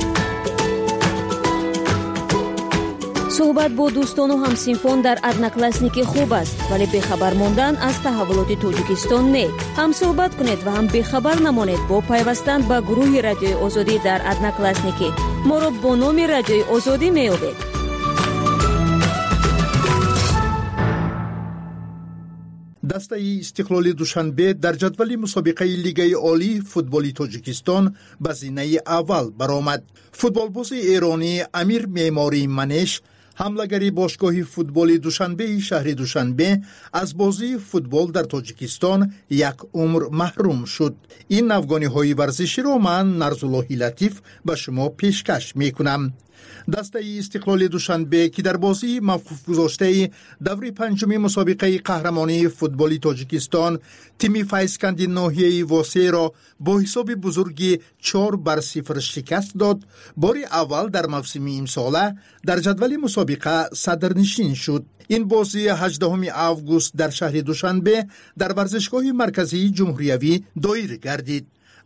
صحبت با دوستان و همسینفون در ادناکلاسنیکی خوب است، ولی بخبر ماندن از تحولات تاجیکستان نه. هم صحبت کنید و هم بخبر نمانید با پیوستن به گروه رادیو آزادی در ادناکلاسنیکی. ما را با نام رادیو آزادی می یابید. دسته استقلال دوشنبه در جدول مسابقه لیگ عالی فوتبال تاجیکستان به زینه اول برآمد. فوتبالباز ایرانی امیر معماری منش حمله‌گری باشگاه فوتبال دوشنبه شهر دوشنبه از بازی فوتبال در تاجیکستان یک عمر محروم شد. این نوگانی‌های ورزشی را من نرزالله لطیف به شما پیشکش می‌کنم. دسته استقلال دوشنبه که در بازی موقوف گذاشته دوره پنجم مسابقه قهرمانی فوتبال تاجیکستان تیم فیضکند ناحیه واسه را با حساب بزرگی چهار بر صفر شکست داد، بار اول در موسم امساله در جدول مسابقه صدرنشین شد. این بازی هجدهم اوگوست در شهر دوشنبه در ورزشگاه مرکزی جمهوریوی دایر گردید.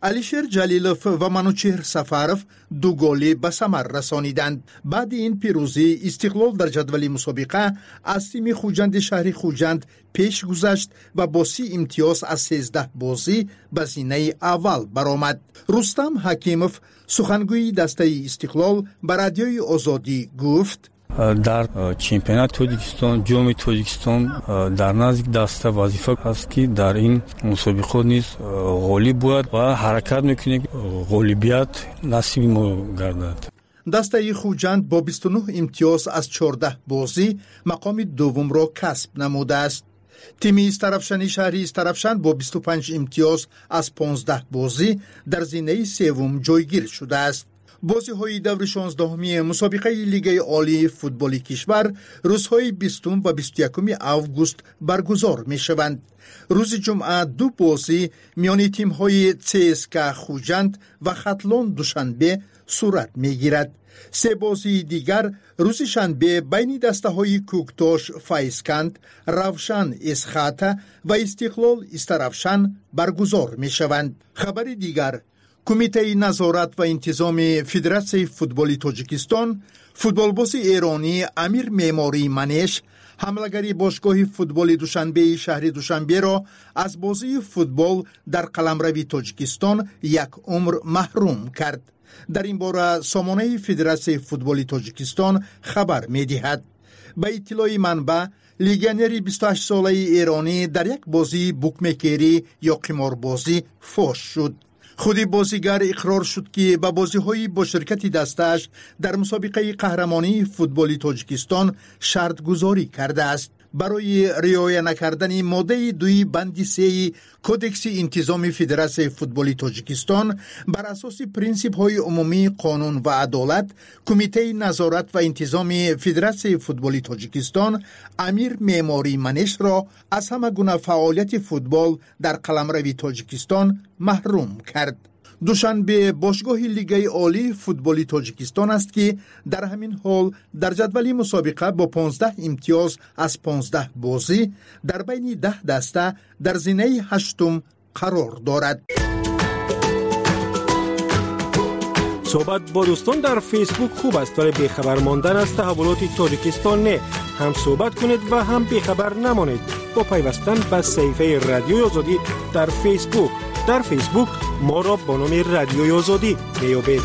алишер ҷалилов ва манучеҳр сафаров ду голи ба самар расониданд. баъди ин пирӯзӣ истиқлол дар ҷадвали мусобиқа аз тими хуҷанди шаҳри хуҷанд пеш гузашт ва бо си имтиёз аз сездаҳ бозӣ ба зинаи аввал баромад. рустам ҳакимов сухангӯи дастаи истиқлол ба радиои озодӣ гуфт: дар чемпионат Тоҷикистон, ҷоми Тоҷикистон дар назди даста вазифа ҳаст ки дар ин мусобиқот низ ғолиб бояд ва ҳаракат мекунем ғолибият насиби мо гардад. дастаи хуҷанд бо бисту нӯҳ имтиёз аз чордаҳ бозӣ мақоми дуввумро касб намудааст. тими истарафшани шаҳри истарафшан бо бисту панҷ имтиёз аз понздаҳ бозӣ дар зинаи севум ҷойгир шудааст. бозиҳои даври шонздаҳуми мусобиқаи лигаи олии футболи кишвар рӯзҳои бистум ва бисту якуми август баргузор мешаванд. рӯзи ҷумъа ду бозӣ миёни тимҳои цска хуҷанд ва хатлон душанбе сурат мегирад. се бозии дигар рӯзи шанбе байни дастаҳои кӯктош файсканд, равшан эсхата ва истиқлол истарафшан баргузор мешаванд. хабари дигар: кумитаи назорат ва интизоми Федератсияи футболи Тоҷикистон футболбози эронӣ Амир Меъмории Манеш ҳамлагари бошгоҳи футболи Душанбеи шаҳри Душанберо аз бозии футбол дар қаламрави Тоҷикистон як умр маҳрум кард. дар ин бора сомонаи Федератсияи футболи Тоҷикистон хабар медиҳад. ба иттилои манбаъ, легионери бисту ҳаштсолаи эронӣ дар як бозии букмекерӣ ё қиморбозӣ фош шуд. худи бозигар иқрор шуд ки ба бозиҳои бо ширкати дастааш дар мусобиқаи қаҳрамонии футболи Тоҷикистон шартгузорӣ кардааст. барои риоя накардани моддаи дуи банди сеи кодекси интизоми Федератсияи футболи Тоҷикистон бар асоси принсипҳои умумии қонун ва адолат, кумитаи назорат ва интизоми Федератсияи футболи Тоҷикистон Амир Меъмории Манешро аз ҳама гуна фаъолияти футбол дар қаламрави Тоҷикистон маҳрум кард. душанбе бошгоҳи лигаи олии футболи Тоҷикистон аст ки дар ҳамин ҳол дар ҷадвали мусобиқа бо понздаҳ имтиёз аз понздаҳ бозӣ дар байни даҳ даста дар зинаи ҳаштум қарор дорад. صحبت با دوستان در فیسبوک خوب است ولی بیخبر ماندن از تحولات تاجیکستان نه. هم صحبت کنید و هم بیخبر نمانید با پیوستن به صفحه رادیوی آزادی در فیسبوک. در فیسبوک ما را با نام رادیوی آزادی بیابید.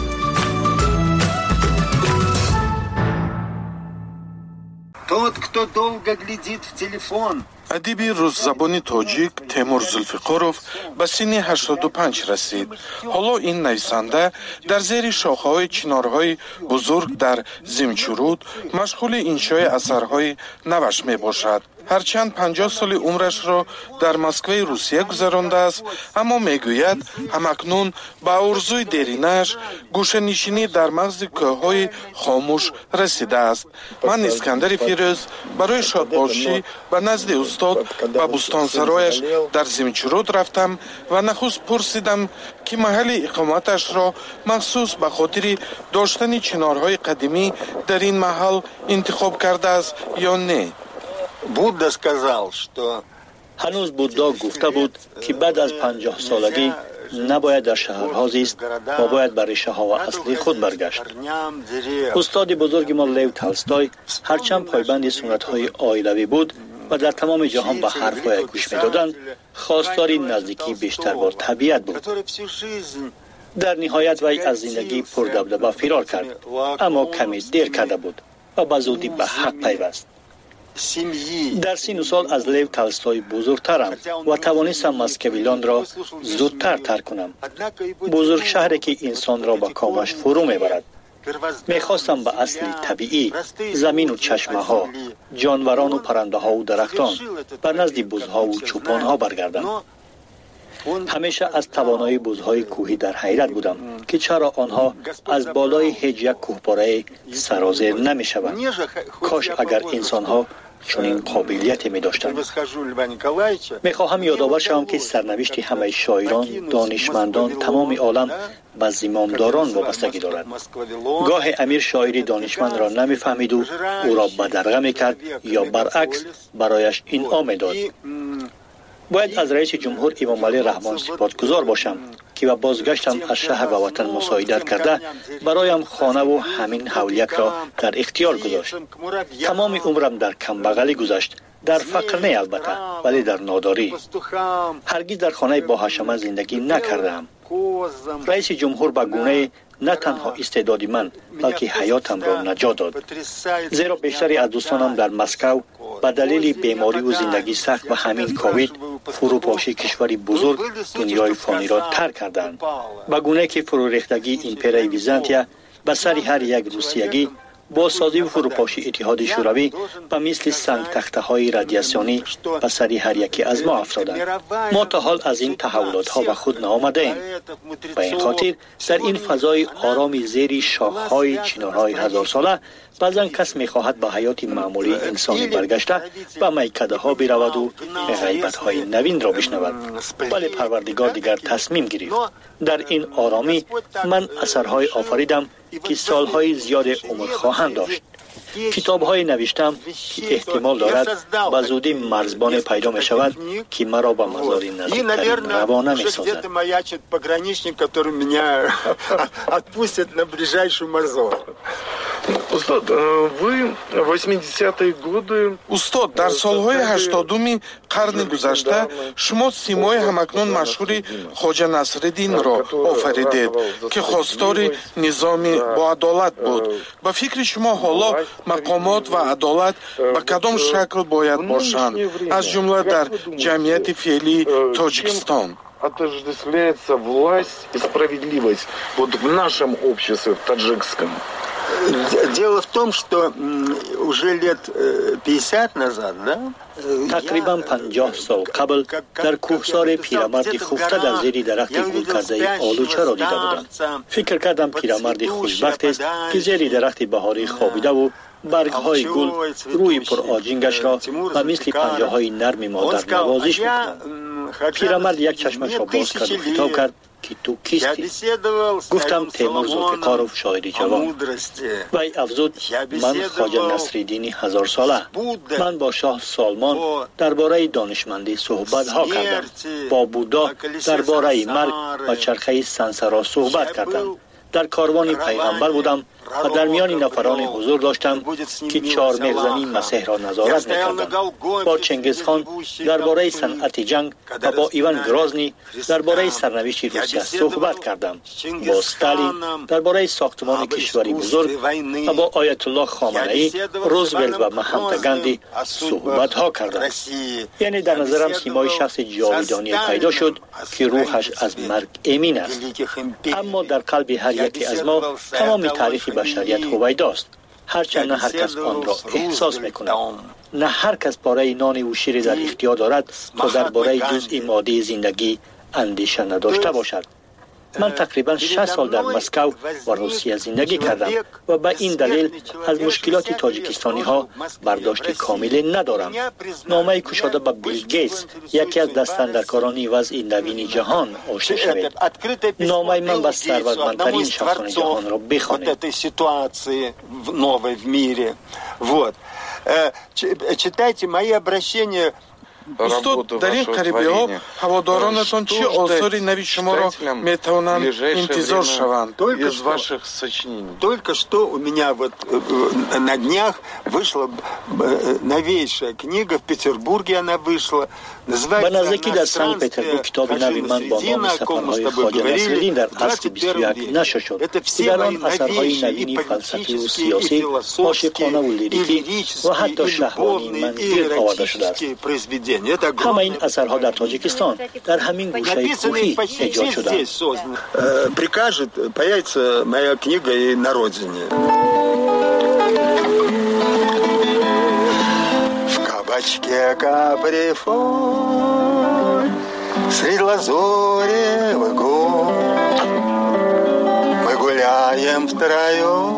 Тот, кто долго глядит в телефон. ادیبی روززبانی تاجیک تیمور زلفقارов به سن هشتاد و پنج رسید. حالا این نویسنده در زیر شاخه‌های چنارهای بزرگ در زمچورود مشغول انشای اثرهای نوش می باشد. هرچند پنجاه سال عمرش را در مسکو روسیه گذرانده است، اما میگوید همکنون با آرزوی دیرینش گوشه‌نشینی در مغز کوههای خاموش رسیده است. من اسکندر فیروز برای شادباشی به نزد استاد و بستانسرایش در زمچورود رفتم و نخست پرسیدم که محل اقامتش را مخصوص به خاطر داشتن چنارهای قدیمی در این محل انتخاب کرده است یا نه. Будда сказал, что هنوز بودا گفته بود که بعد از پنجاه سالگی نباید در شهرها زیست و باید بر ریشه ها و اصلی خود برگشت. استاد بزرگ ما لیو تالستوی هرچند پایبند سنت های عائلوی بود و در تمام جهان به حرفهای گوش میدادند، خواستار نزدیکی بیشتر با طبیعت بود. در نهایت وی از زندگی پردبدبه فرار کرد، اما کمی دیر کرده بود و به زودی به حق پیوست. در سین و سال از لیو تالستوی بزرگترم و توانستم مسکویلان را زودتر ترک کنم. بزرگ شهری که انسان را به کامش فرو میبرد. میخواستم به اصل طبیعی، زمین و چشمه ها، جانوران و پرنده ها و درختان، بر نزد بزها و چوپان ها برگردم. همیشه از توانایی بزهای کوهی در حیرت بودم که چرا آنها از بالای هیچ یک کوهپاره سرازیر نمی شوند. کاش اگر انسان ها چنین قابلیتی می داشتند. می خواهم یادآور شوم که سرنوشت همه شاعران، دانشمندان، تمام عالم به زمامداران وابستگی دارد. گاه امیر شاعری دانشمند را نمی فهمید و او را بدرقه می کرد یا برعکس برایش انعام می داد. باید از رئیس جمهور امام علی رحمان سپاسگزار باشم که با بازگشتم از شهر و وطن مساعدت کرده برایم خانه و همین حولیک را در اختیار گذاشت. تمام عمرم در کمبغلی گذشت، در فقر نه البته ولی در ناداری. هرگز در خانه با حشمه زندگی نکردم. رئیس جمهور به گونه نه تنها استعداد من بلکه حیاتم را نجات داد، زیرا بیشتری از دوستانم در مسکو به دلیل بیماری و زندگی سخت و همین کووید فروپاشی کشوری بزرگ دنیای فانی را ترک کردند، به گونه که فرو ریختگی امپرای بیزانتیا به سر هر یک روسیگی با سازی و فروپاشی اتحاد شوروی به مثل سنگ تخته های رادیاسیونی به سر هر یکی از ما افتادند. ما تا حال از این تحولات ها به خود نآمده ایم. به این خاطر در این فضای آرام زیر شاخه های چنارهای هزار ساله بعضا کس می خواهد به حیات معمولی انسانی برگشته به میکده ها برود و غیبت های نوین را بشنود. ولی پروردگار دیگر تصمیم گرفت. در این آرامی من اثرهای آفریدم که سالهای زیاد عمر خواهند داشت. کتاب های نوشتم که احتمال دارد به زودی مرزبان پیدا می شود که مرا به مزار نزدیکترین روانه می سازد. استاد، در سالهای هشتادم قرن گذشته شما سیمای همکنون مشهور خواجه نصرالدین را آفریدید که خواستار نظام با عدالت بود. با فکر شما حالا مقامات و عدالت به کدام شکل باید باشند، از جمله در جمعیت فعلی تاجیکستان؟ Отождествляется власть и справедливость вот в нашем обществе, в таджикском. Дело в том, что уже лет пятьдесят назад, да? تقریبا پنجاه سال قبل در کوهسار پیرمرد خفته در زیر درخت گل کرده آلوچه را دیده بودم. فکر کردم پیرمرد خوشبخت است که زیر درخت بهاری خوابیده و برگ های گل روی پر آجینگش را و مثل پنجه های نرم مادر نوازش می‌کند. پیرمرد یک چشمش را باز کرد و خطاب کرد که تو کیستی؟ گفتم تیمور ذوالفقاروف شاعری جوان. وی افزود من خواجه نصرالدین هزار ساله. من با شاه سالمان درباره دانشمندی صحبت ها کردم. با بودا درباره مرگ و چرخه سنسرا صحبت کردم. در کاروان پیغمبر بودم و در میان نفران حضور داشتم که چهار مغزنی مسیح را نظارت میکردم. با چنگیز خان درباره صنعت جنگ و با ایوان گرازنی درباره سرنوشت روسیه صحبت کردم. با استالین درباره ساختمان کشوری بزرگ و با آیت الله خامنه‌ای، روزولت و مهاتما گاندی صحبت ها کردم. یعنی در نظرم سیمای شخص جاودانی پیدا شد که روحش از مرگ امین است. اما در قلب هر یکی از ما تمام تاریخ بشریت هویداست، هرچند نه هر کس آن را احساس میکند. نه هر کس برای نان و شیر در اختیار دارد تا درباره جزء مادی زندگی اندیشه نداشته باشد. من تقریبا شش سال در مسکو و روسیه زندگی کردم و به این دلیل از مشکلات تاجیکستانی ها برداشت کامل ندارم. نامه کشاده به بیل گیتس، یکی از دستاندرکاران وضع نوین جهان، آشنا شوید. نامه من به ثروتمندترین شخصان جهان را بخوانید. Читайте мои обращения. استاد، در این قریبی ها هوادارانتان چه آثاری نوی شما را میتوانند انتظار شوند؟ Только что у меня вот на днях вышла новейшая книга, в Петербурге она вышла. به نزدیکی در سنت پترزبورگ کتاب نوی من با نام سفرهای خواجه نصرالدین در عصر بیست و یک نشر شد. در آن اثرهای نوینی فلسفی و سیاسی، عاشقانه و لیریکی و حتی شهوانی من گرد آورده شده است. همه این اثرها در تاجیکستان در همین گوشه کوهی ایجاد شده. Прикажет, появится моя книга и на родине. В кабачке каприфон, средь лазоревых гор, мы гуляем втроем,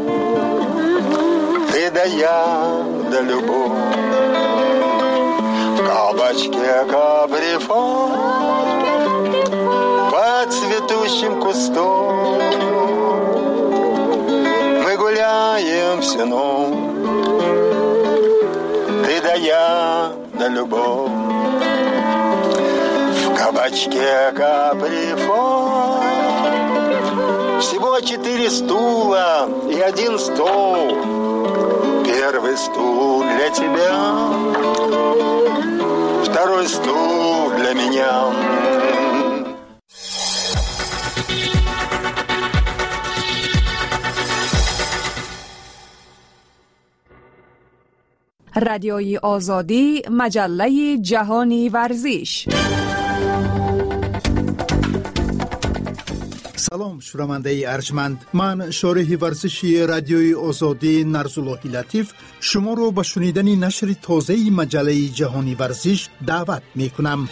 ты да я да любовь. В кабачке каприфон, под цветущим кустом мы гуляем всю ночь, ты да я да любовь. В кабачке каприфон было четыре стула и один стол. Первый стул для тебя, второй стул для меня. رادیوی آزادی، مجله جهانی ورزش. سلام شنونده ارجمند، من شارح ورزشی رادیوی آزادی نرزاللهی لطیف شما رو به شنیدن نشر تازه مجله جهانی ورزش دعوت می کنم.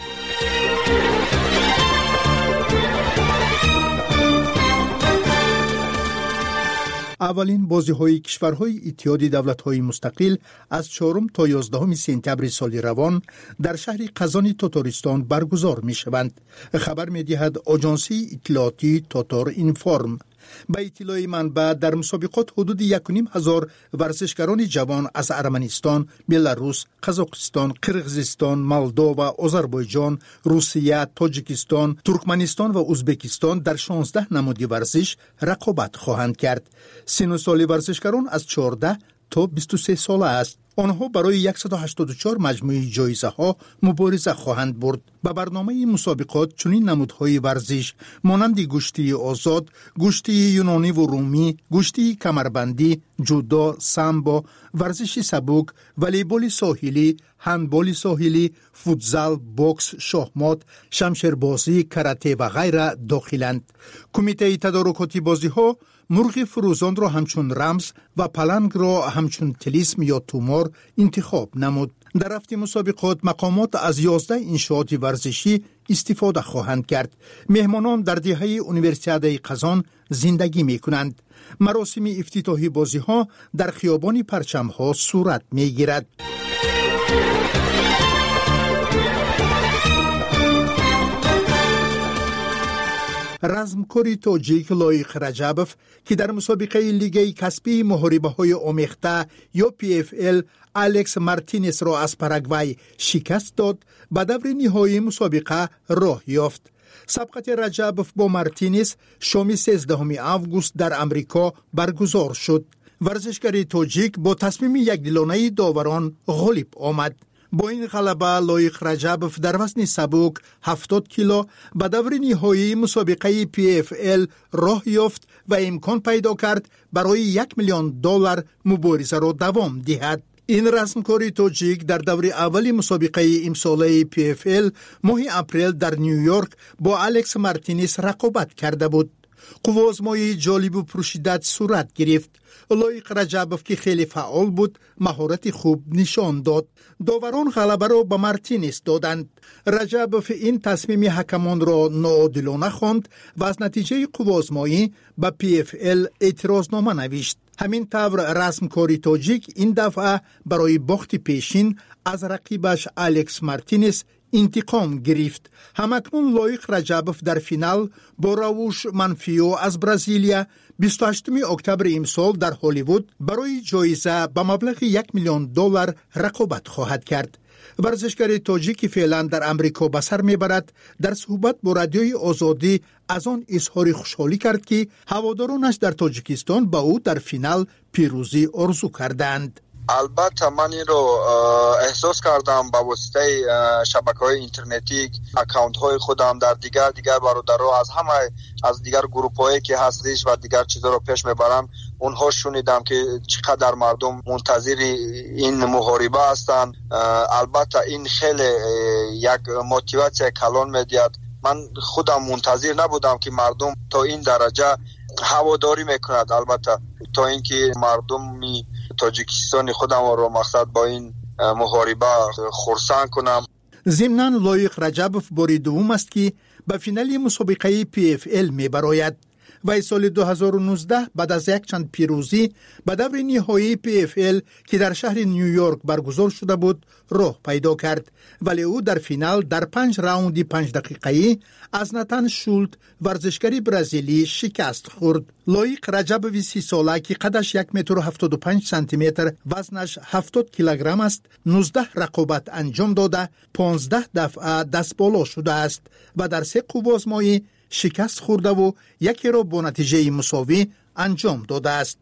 اولین بازی‌های کشورهای اتحاد دولت‌های مستقل از چهارم تا یازدهم سپتامبر سال روان در شهر قزان تاتارستان برگزار می‌شوند. خبر می‌دهد آژانسی اطلاعاتی تاتار اینفورم. به اطلاع منبع در مسابقات حدود یک و نیم هزار ورزشکاران جوان از ارمنستان، بلاروس، قزاقستان، قرغیزستان، مولدو و آذربایجان، روسیه، تاجیکستان، ترکمنستان و ازبکستان در شانزده نماد ورزش رقابت خواهند کرد. سن و سال ورزشکاران از چهارده تا بیست و سه ساله است. آنها برای صد و هشتاد و چهار مجموعه جایزه ها مبارزه خواهند برد. به برنامه مسابقات چنین نمودهای ورزش مانند گشتی آزاد، گشتی یونانی و رومی، گشتی کمربندی، جودو، سامبو، ورزش سبک، والیبال ساحلی، هندبال ساحلی، فوتزال، بوکس، شاهمات، شمشیربازی، کاراته و غیره داخلند. کمیته تدارکاتی بازی ها مرغ فروزان را همچون رمز و پلنگ را همچون طلسم یا تومار انتخاب نمود. در هفته مسابقات مقامات از یازده انشاءات ورزشی استفاده خواهند کرد. مهمانان در دهه اونیورسیاده قزان زندگی می کنند. مراسم افتتاحی بازی ها در خیابان پرچم ها صورت می گیرد. رزمکاری تاجیک لایق رجبوف که در مسابقه لیگ کسبی محاربه های آمیخته یا پی اف ال الکس مارتینز را از پاراگوای شکست داد، به دور نهایی مسابقه راه یافت. سبقت رجبوف با مارتینز شام سیزدهم آگوست در امریکا برگزار شد. ورزشکار تاجیک با تصمیم یکدلانه داوران غالب آمد. با این غلبه لایق رجبوف در وزن سبک هفتاد کیلو به دور نهایی مسابقه پی اف ال راه یافت و امکان پیدا کرد برای یک میلیون دلار مبارزه را دوام دهد. این رسمکاری تاجیک در دور اول مسابقه امساله پی اف ال ماه اپریل در نیویورک با الکس مارتینز رقابت کرده بود. قوازمای جالب و پرشدت صورت گرفت. لایق رجبوف که خیلی فعال بود مهارت خوب نشان داد. داوران غلبه را به مارتینز دادند. رجبوف این تصمیم حکمان را ناعادلانه خواند و از نتیجه قوازمایی به پی اف ال اعتراضنامه نوشت. همین طور رسمکاری تاجیک این دفعه برای باخت پیشین از رقیبش الکس مارتینز انتقام گرفت. همکنون لایق رجبوف در فینال با راوش منفیو از برزیلیا بیست و هشتم اکتبر امسال در هالیوود برای جایزه به مبلغ یک میلیون دلار رقابت خواهد کرد. ورزشکار تاجیک فعلا در امریکا به سر میبرد در صحبت با رادیوی آزادی از آن اظهار خوشحالی کرد که هوادارانش در تاجیکستان با او در فینال پیروزی آرزو کردند. البته من این رو احساس کردم با واسطه شبکه‌های اینترنتی، اکانت های خودم در دیگر دیگر برادرها از همه از دیگر گروپ هایی که هستش و دیگر چیزا رو پیش میبرن، اونها شنیدم که چقدر مردم منتظر این محاربه هستن. البته این خیلی یک موتیواسیون کلان میدهد. من خودم منتظر نبودم که مردم تا این درجه هواداری میکند. البته تا اینکه مردم تاجیکستان خودم رو مقصد با این محاربه خرسند کنم. ضمناً لایق رجبوف بار دوم است که به فینال مسابقه پی اف ال می براید و سال دو هزار و نوزده بعد از یک چند پیروزی به دور نهایی پی اف ال که در شهر نیویورک برگزار شده بود راه پیدا کرد، ولی او در فینال در پنج راوند پنج دقیقه‌ای از ناتان شولت ورزشکار برزیلی شکست خورد. لایق رجبوف سی ساله که قدش یک متر و هفتاد و پنج سانتی متر وزنش هفتاد کیلوگرم است، نوزده رقابت انجام داده، پانزده دفعه دست بالا شده است و در سه قوازمایی شکست خورده و یکی را با نتیجه مساوی انجام داده است.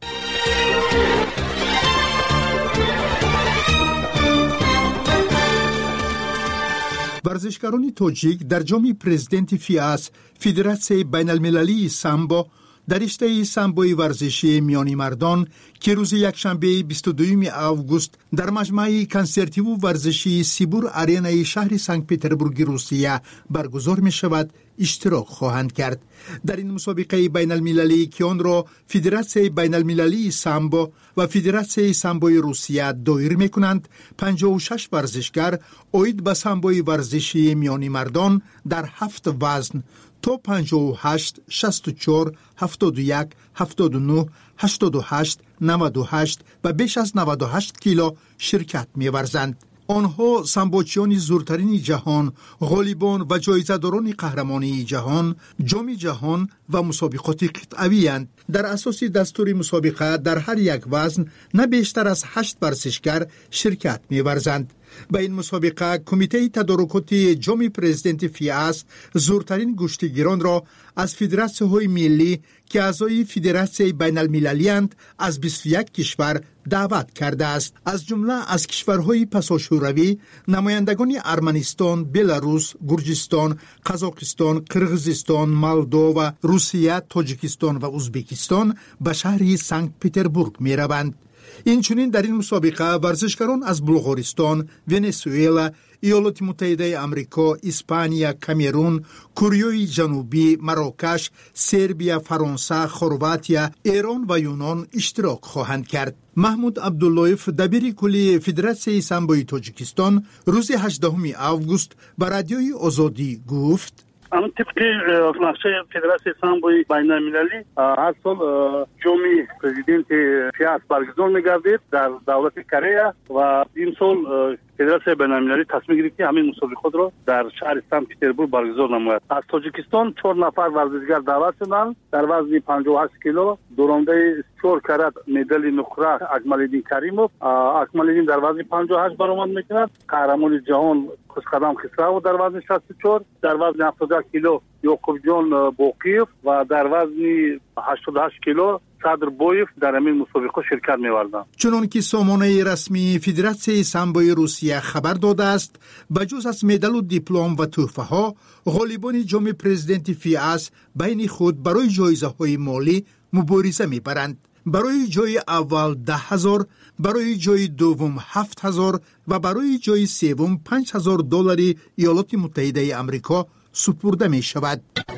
ورزشکاران تاجیک در جام پرزیدنت فیاس فدراسیون بین المللی سامبو در رشته سامبوی ورزشی میانی مردان که روز یکشنبه بیست و دوم آگوست در مجمع کنسرتیو ورزشی سیبور آرینای شهر سنت پترزبورگ روسیه برگزار می شود اشتراک خواهند کرد. در این مسابقه بین المللی که آن را فدراسیون بین المللی سامبو و فدراسیون سامبوی روسیه دایر می کنند، پنجاه و شش ورزشکار اید به سامبوی ورزشی میانی مردان در هفت وزن تا پنجاه و هشت، شصت و چهار، هفتاد و یک، هفتاد و نه، هشتاد و هشت، نود و هشت و بیش از نود و هشت کیلو شرکت می‌ورزند. آنها سامبوچیان زورترین جهان، غالیبان و جایزه‌داران قهرمانی جهان، جام جهان و مسابقات قطعی اند. در اساس دستور مسابقه در هر یک وزن نه بیشتر از هشت ورزشکار شرکت می‌ورزند. به این مسابقه کمیته تدارکات جام پرزیدنت فیاس زورترین گشتگیران را از فدراسیون‌های ملی که اعضای فدراسیون بین المللی اند از بیست و یک کشور دعوت کرده است. از جمله از کشورهای پساشوروی نمایندگان ارمنستان، بلاروس، گرجستان، قزاقستان، قرغیزستان، مولدو، روسیه، تاجیکستان و ازبکستان به شهر سنت پترزبورگ می روند. اینچنین در این مسابقه ورزشکاران از بلغارستان، ونزوئلا، ایالات متحده آمریکا، اسپانیا، کامرون، کره جنوبی، مراکش، سربیا، فرانسه، خرواتیا، ایران و یونان اشتراک خواهند کرد. محمود عبداللهیف دبیر کلی فدراسیون سامبوی تاجیکستان روز هجدهم آگوست به رادیوی آزادی گفت: اما طبق نقشه فدراسیون سامبوی بین المللی هر سال جامی پرزیدنت فیاس برگزار می‌گردید در دولت کره و این سال فدراسیون بین المللی تصمیم گرفت که همین مسابقات را در شهر سنت پترزبورگ برگزار نماید. از تاجیکستان چهار نفر ورزشکار دعوت شدند در وزن پنجاه و هشت کیلو. دورنده چهار کرات مدال نقره اکمال‌الدین کریموف. اکمال‌الدین در وزن پنجاه و هشت برآمد می‌کند. قهرمان جهان خوشقدم خسرو در وزن شصت و چهار، در وزن هفتاد و یک کیلو یعقوب جان باقیف و در وزن هشتاد و هشت کیلو صدر بویف در همین مسابقه شرکت می‌ورزند. چنان که سامانه رسمی فدراسیون سامبوی روسیه خبر داده است، بجز از مدال و دیپلم و تحفه ها، غالبان جام پرزیدنت فیاس بین خود برای جایزه‌های مالی مبارزه می‌برند. برای جای اول ده هزار، برای جای دوم هفت هزار و برای جای سوم پنج هزار دلار ایالات متحده آمریکا سپرده می شود.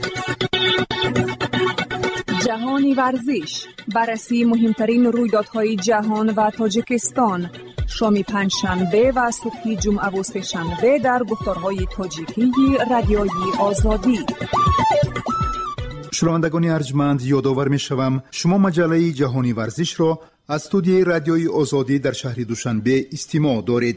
جهانی ورزش، بررسی مهمترین رویدادهای جهان و تاجیکستان، شام پنجشنبه و صبح جمعه و سه‌شنبه در گفتارهای تاجیکی رادیوی آزادی. شنوندگان ارجمند، یادآور می شوم شما مجله جهانی ورزش را از استودیوی رادیوی آزادی در شهر دوشنبه استماع دارید.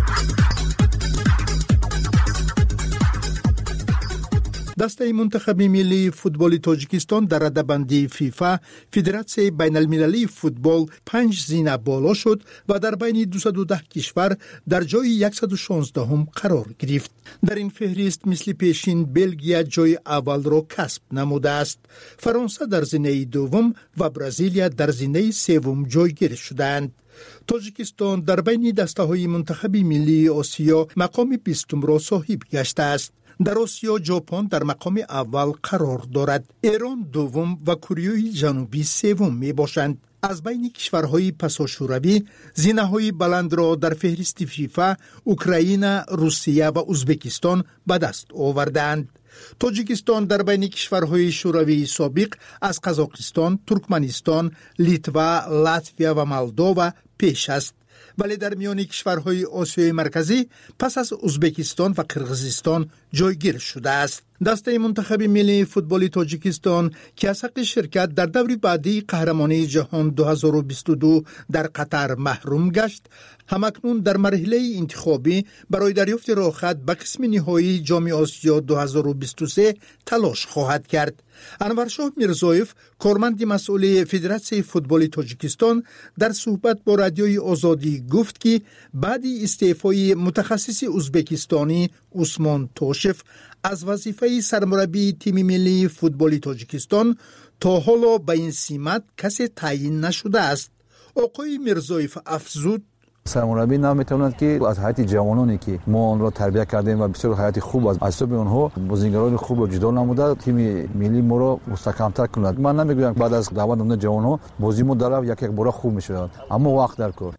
دسته منتخب ملی فوتبال تاجیکستان در رده‌بندی فیفا فدراسیون بین المللی فوتبال پنج زینه بالا شد و در بین دویست و ده کشور در جای صد و شانزده هم قرار گرفت. در این فهرست مثل پیشین بلژیا جای اول را کسب نموده است. فرانسه در زینه دوم و برزیلیا در زینه سوم جایگیر شدند. تاجیکستان در بین دسته های منتخب ملی آسیا مقام بیستم را صاحب گشته است. در آسیا ژاپن در مقام اول قرار دارد. ایران دوم و کره جنوبی سوم می باشند. از بین کشورهای پساشوروی زینه‌های بلند را در فهرست فیفا اوکراین، روسیه و ازبکستان به دست آوردند. تاجیکستان در بین کشورهای شوروی سابق از قزاقستان، ترکمنستان، لیتوا، لاتویا و مولدو پیش است. ولی در میان کشورهای آسیای مرکزی پس از ازبکستان و قرغیزستان جایگیر شده است. دسته منتخب ملی فوتبال تاجیکستان که از حق شرکت در دور بعدی قهرمانی جهان دو هزار و بیست و دو در قطر محروم گشت، همکنون در مرحله انتخابی برای دریافت راهخط به قسم نهایی جام آسیا دو هزار و بیست و سه تلاش خواهد کرد. انورشاه میرزایف، کارمند مسئول فدراسیون فوتبال تاجیکستان، در صحبت با رادیوی آزادی گفت که بعد استعفای متخصص ازبکستانی عثمان توشف از وظیفه سرمربی تیم ملی فوتبال تاجیکستان تا حالا به این سمت کسی تعیین نشده است. آقای میرزایف افزود سرمربی نمیتواند که از حیات جوانانی که ما آن را تربیت کردیم و بسیار حیات خوب از حساب آنها بازیگران خوب را جدا نموده تیم ملی ما را مستحکم‌تر کند. من نمیگویم بعد از دعوت نموده جوانها بازی ما در یک یک بار خوب میشود، اما وقت در کار.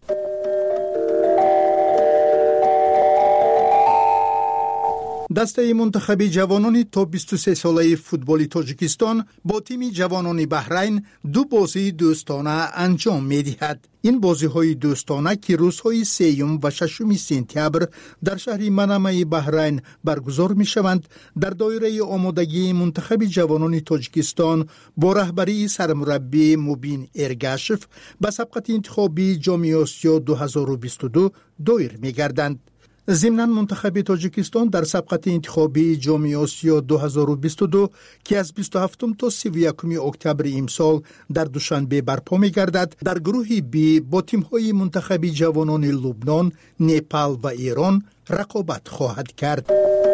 دسته منتخب جوانان تا بیست و سه ساله فوتبال تاجیکستان با تیم جوانان بحرین دو بازی دوستانه انجام می‌دهد. این بازی‌های دوستانه که روزهای سوم و ششم سپتامبر در شهر منامه بحرین برگزار می‌شوند در دایره آمادگی منتخب جوانان تاجیکستان با رهبری سرمربی مبین ارگاشف به سبقت انتخابی جام آسیا دو هزار و بیست و دو دایر می‌گردند. ضمناً منتخب تاجیکستان در سبقت انتخابی جام آسیا دو هزار و بیست و دو که از بیست و هفتم تا سی و یکم اکتبر امسال در دوشنبه برپا می‌گردد در گروه بی با تیم‌های منتخب جوانان لبنان، نپال و ایران رقابت خواهد کرد.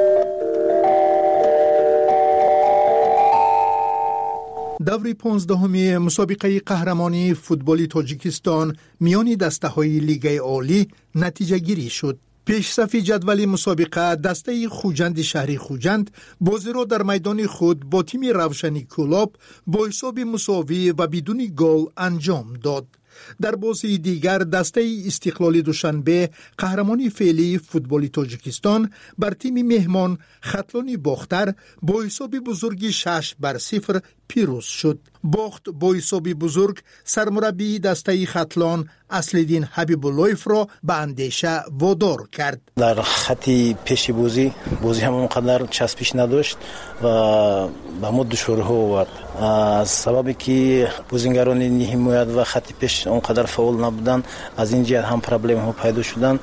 دور پانزدهم مسابقه قهرمانی فوتبال تاجیکستان میان دسته‌های لیگ عالی نتیجه گیری شد. پیش صف جدول مسابقه دسته خوجند شهری خوجند بازی را در میدان خود با تیم روشنی کلاب با حساب مساوی و بدون گل انجام داد. در بازی دیگر دسته استقلال دوشنبه قهرمانی فعلی فوتبال تاجیکستان بر تیم مهمان خطلان باختر با حساب بزرگی شش بر صفر پیروز شد. باخت با حساب بزرگ سرمربی دسته خطلان اصلدین حبیب اللهیف را به اندیشه وادار کرد. در خطی پیش بازی بازی هم اونقدر چسبش نداشت و به ما دشوارها آورد. از سببی که بازیگران حمایت و خط پیش اونقدر فعال نبودن از این جهت هم پرابلم ها پیدا شدن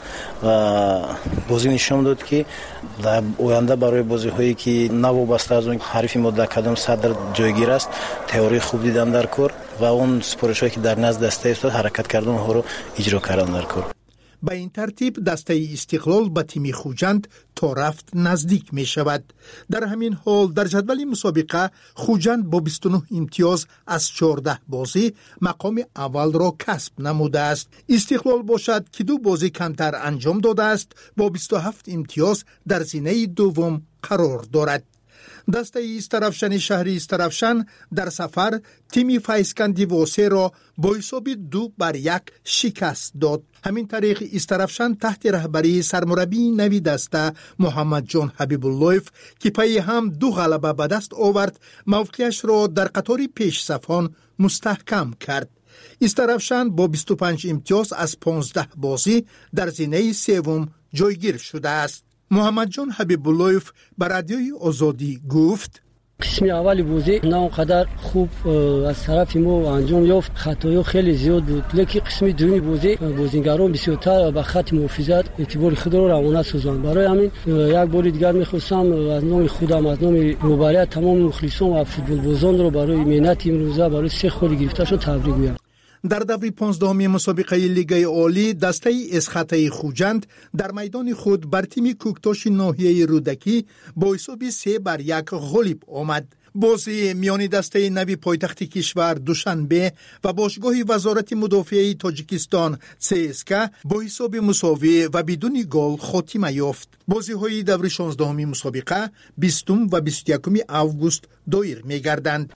و بازی نشون داد که در آینده برای بازی هایی که نوابسته از اون حریف ما در کدام صدر جایگیر است تئوری خوب دیدن در کار و اون سپارش هایی که در نزد دسته است حرکت کردن ها رو اجرا کردن در کار. به این ترتیب دسته استقلال به تیم خوجند تا رفت نزدیک می شود. در همین حال در جدول مسابقه خوجند با بیست و نه امتیاز از چهارده بازی مقام اول را کسب نموده است. استقلال باشد که دو بازی کمتر انجام داده است با بیست و هفت امتیاز در زینه دوم قرار دارد. دسته استرافشن شهری استرافشن در سفر تیم فایسکندی واسه را با حساب دو بر یک شکست داد. همین طریق استرافشن تحت رهبری سرمربی نوی دسته محمد جان حبیب اللهیف که پی هم دو غلبه به دست آورد موقعش را در قطار پیش صفان مستحکم کرد. استرافشن با بیست و پنج امتیاز از پانزده بازی در زینه سوم جایگیر شده است. محمد جان حبیب اللهیف بر رادیوی آزادی گفت قسم اول بازی نه اونقدر خوب از طرف ما انجام یافت، خطایا خیلی زیاد بود، لیکن قسم دومی بازی بازیگران بسیارتر به خط محافظت اعتبار خود را روانه سازند. برای همین یک بار دیگر می‌خواستم از نام خودم از نام روبرای تمام مخلصان و فوتبال بازان را برای مهنت امروزه برای سه خود گرفتهشون تبریک میگم. در دور پانزدهم مسابقه لیگ عالی دسته اسخطه خوجند در میدان خود بر تیم کوکتاش ناحیه رودکی با حساب سه بر یک غالب آمد. بازی میان دسته نوی پایتخت کشور دوشنبه و باشگاه وزارت مدافعه تاجیکستان سی اس کے با حساب مساوی و بدون گل خاتمه یافت. بازی های دور شانزدهم مسابقه بیستم و بیست و یکم آگوست دایر می‌گردند.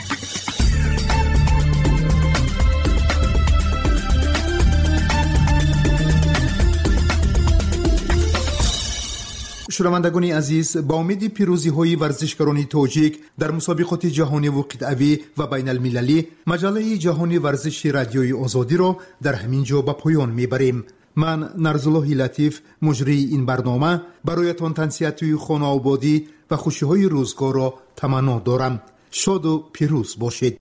شنوندگان عزیز، با امید پیروزی های ورزشکاران تاجیک در مسابقات جهانی و قطعی و بین المللی مجله جهانی ورزش رادیوی آزادی را در همین جا به پایان میبریم. من نرزالله لطیف مجری این برنامه برایتان تنصیحات خانه آبادی و خوشی های روزگار را تمنا دارم. شاد و پیروز باشید.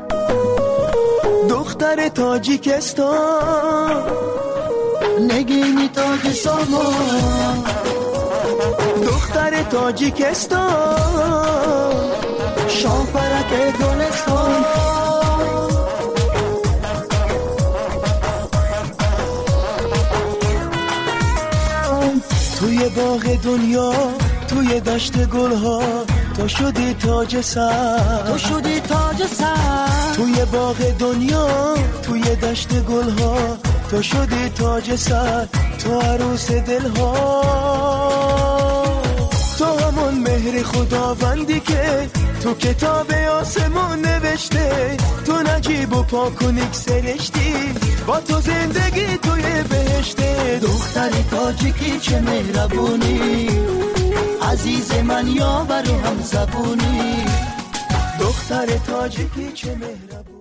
دختر تاجیکستان نگینی تاج سامان، دختر تاجیکستان شاپرک گلستان، توی باغ دنیا توی توی دشت گل ها تو شدی تاج سر، تو شدی تاج سر توی باغ دنیا، توی دشت گل ها تو شدی تاج سر، تو عروس دل ها، تو همون مهر خداوندی که تو کتاب آسمون نوشته، تو نجیب و پاک و نکسلشتی، با تو زندگی توی بهشته. دختر تاجیکی چه مهربونی، عزیز من یاور و هم زبونی، دختر تاجیکی چه مهربونی.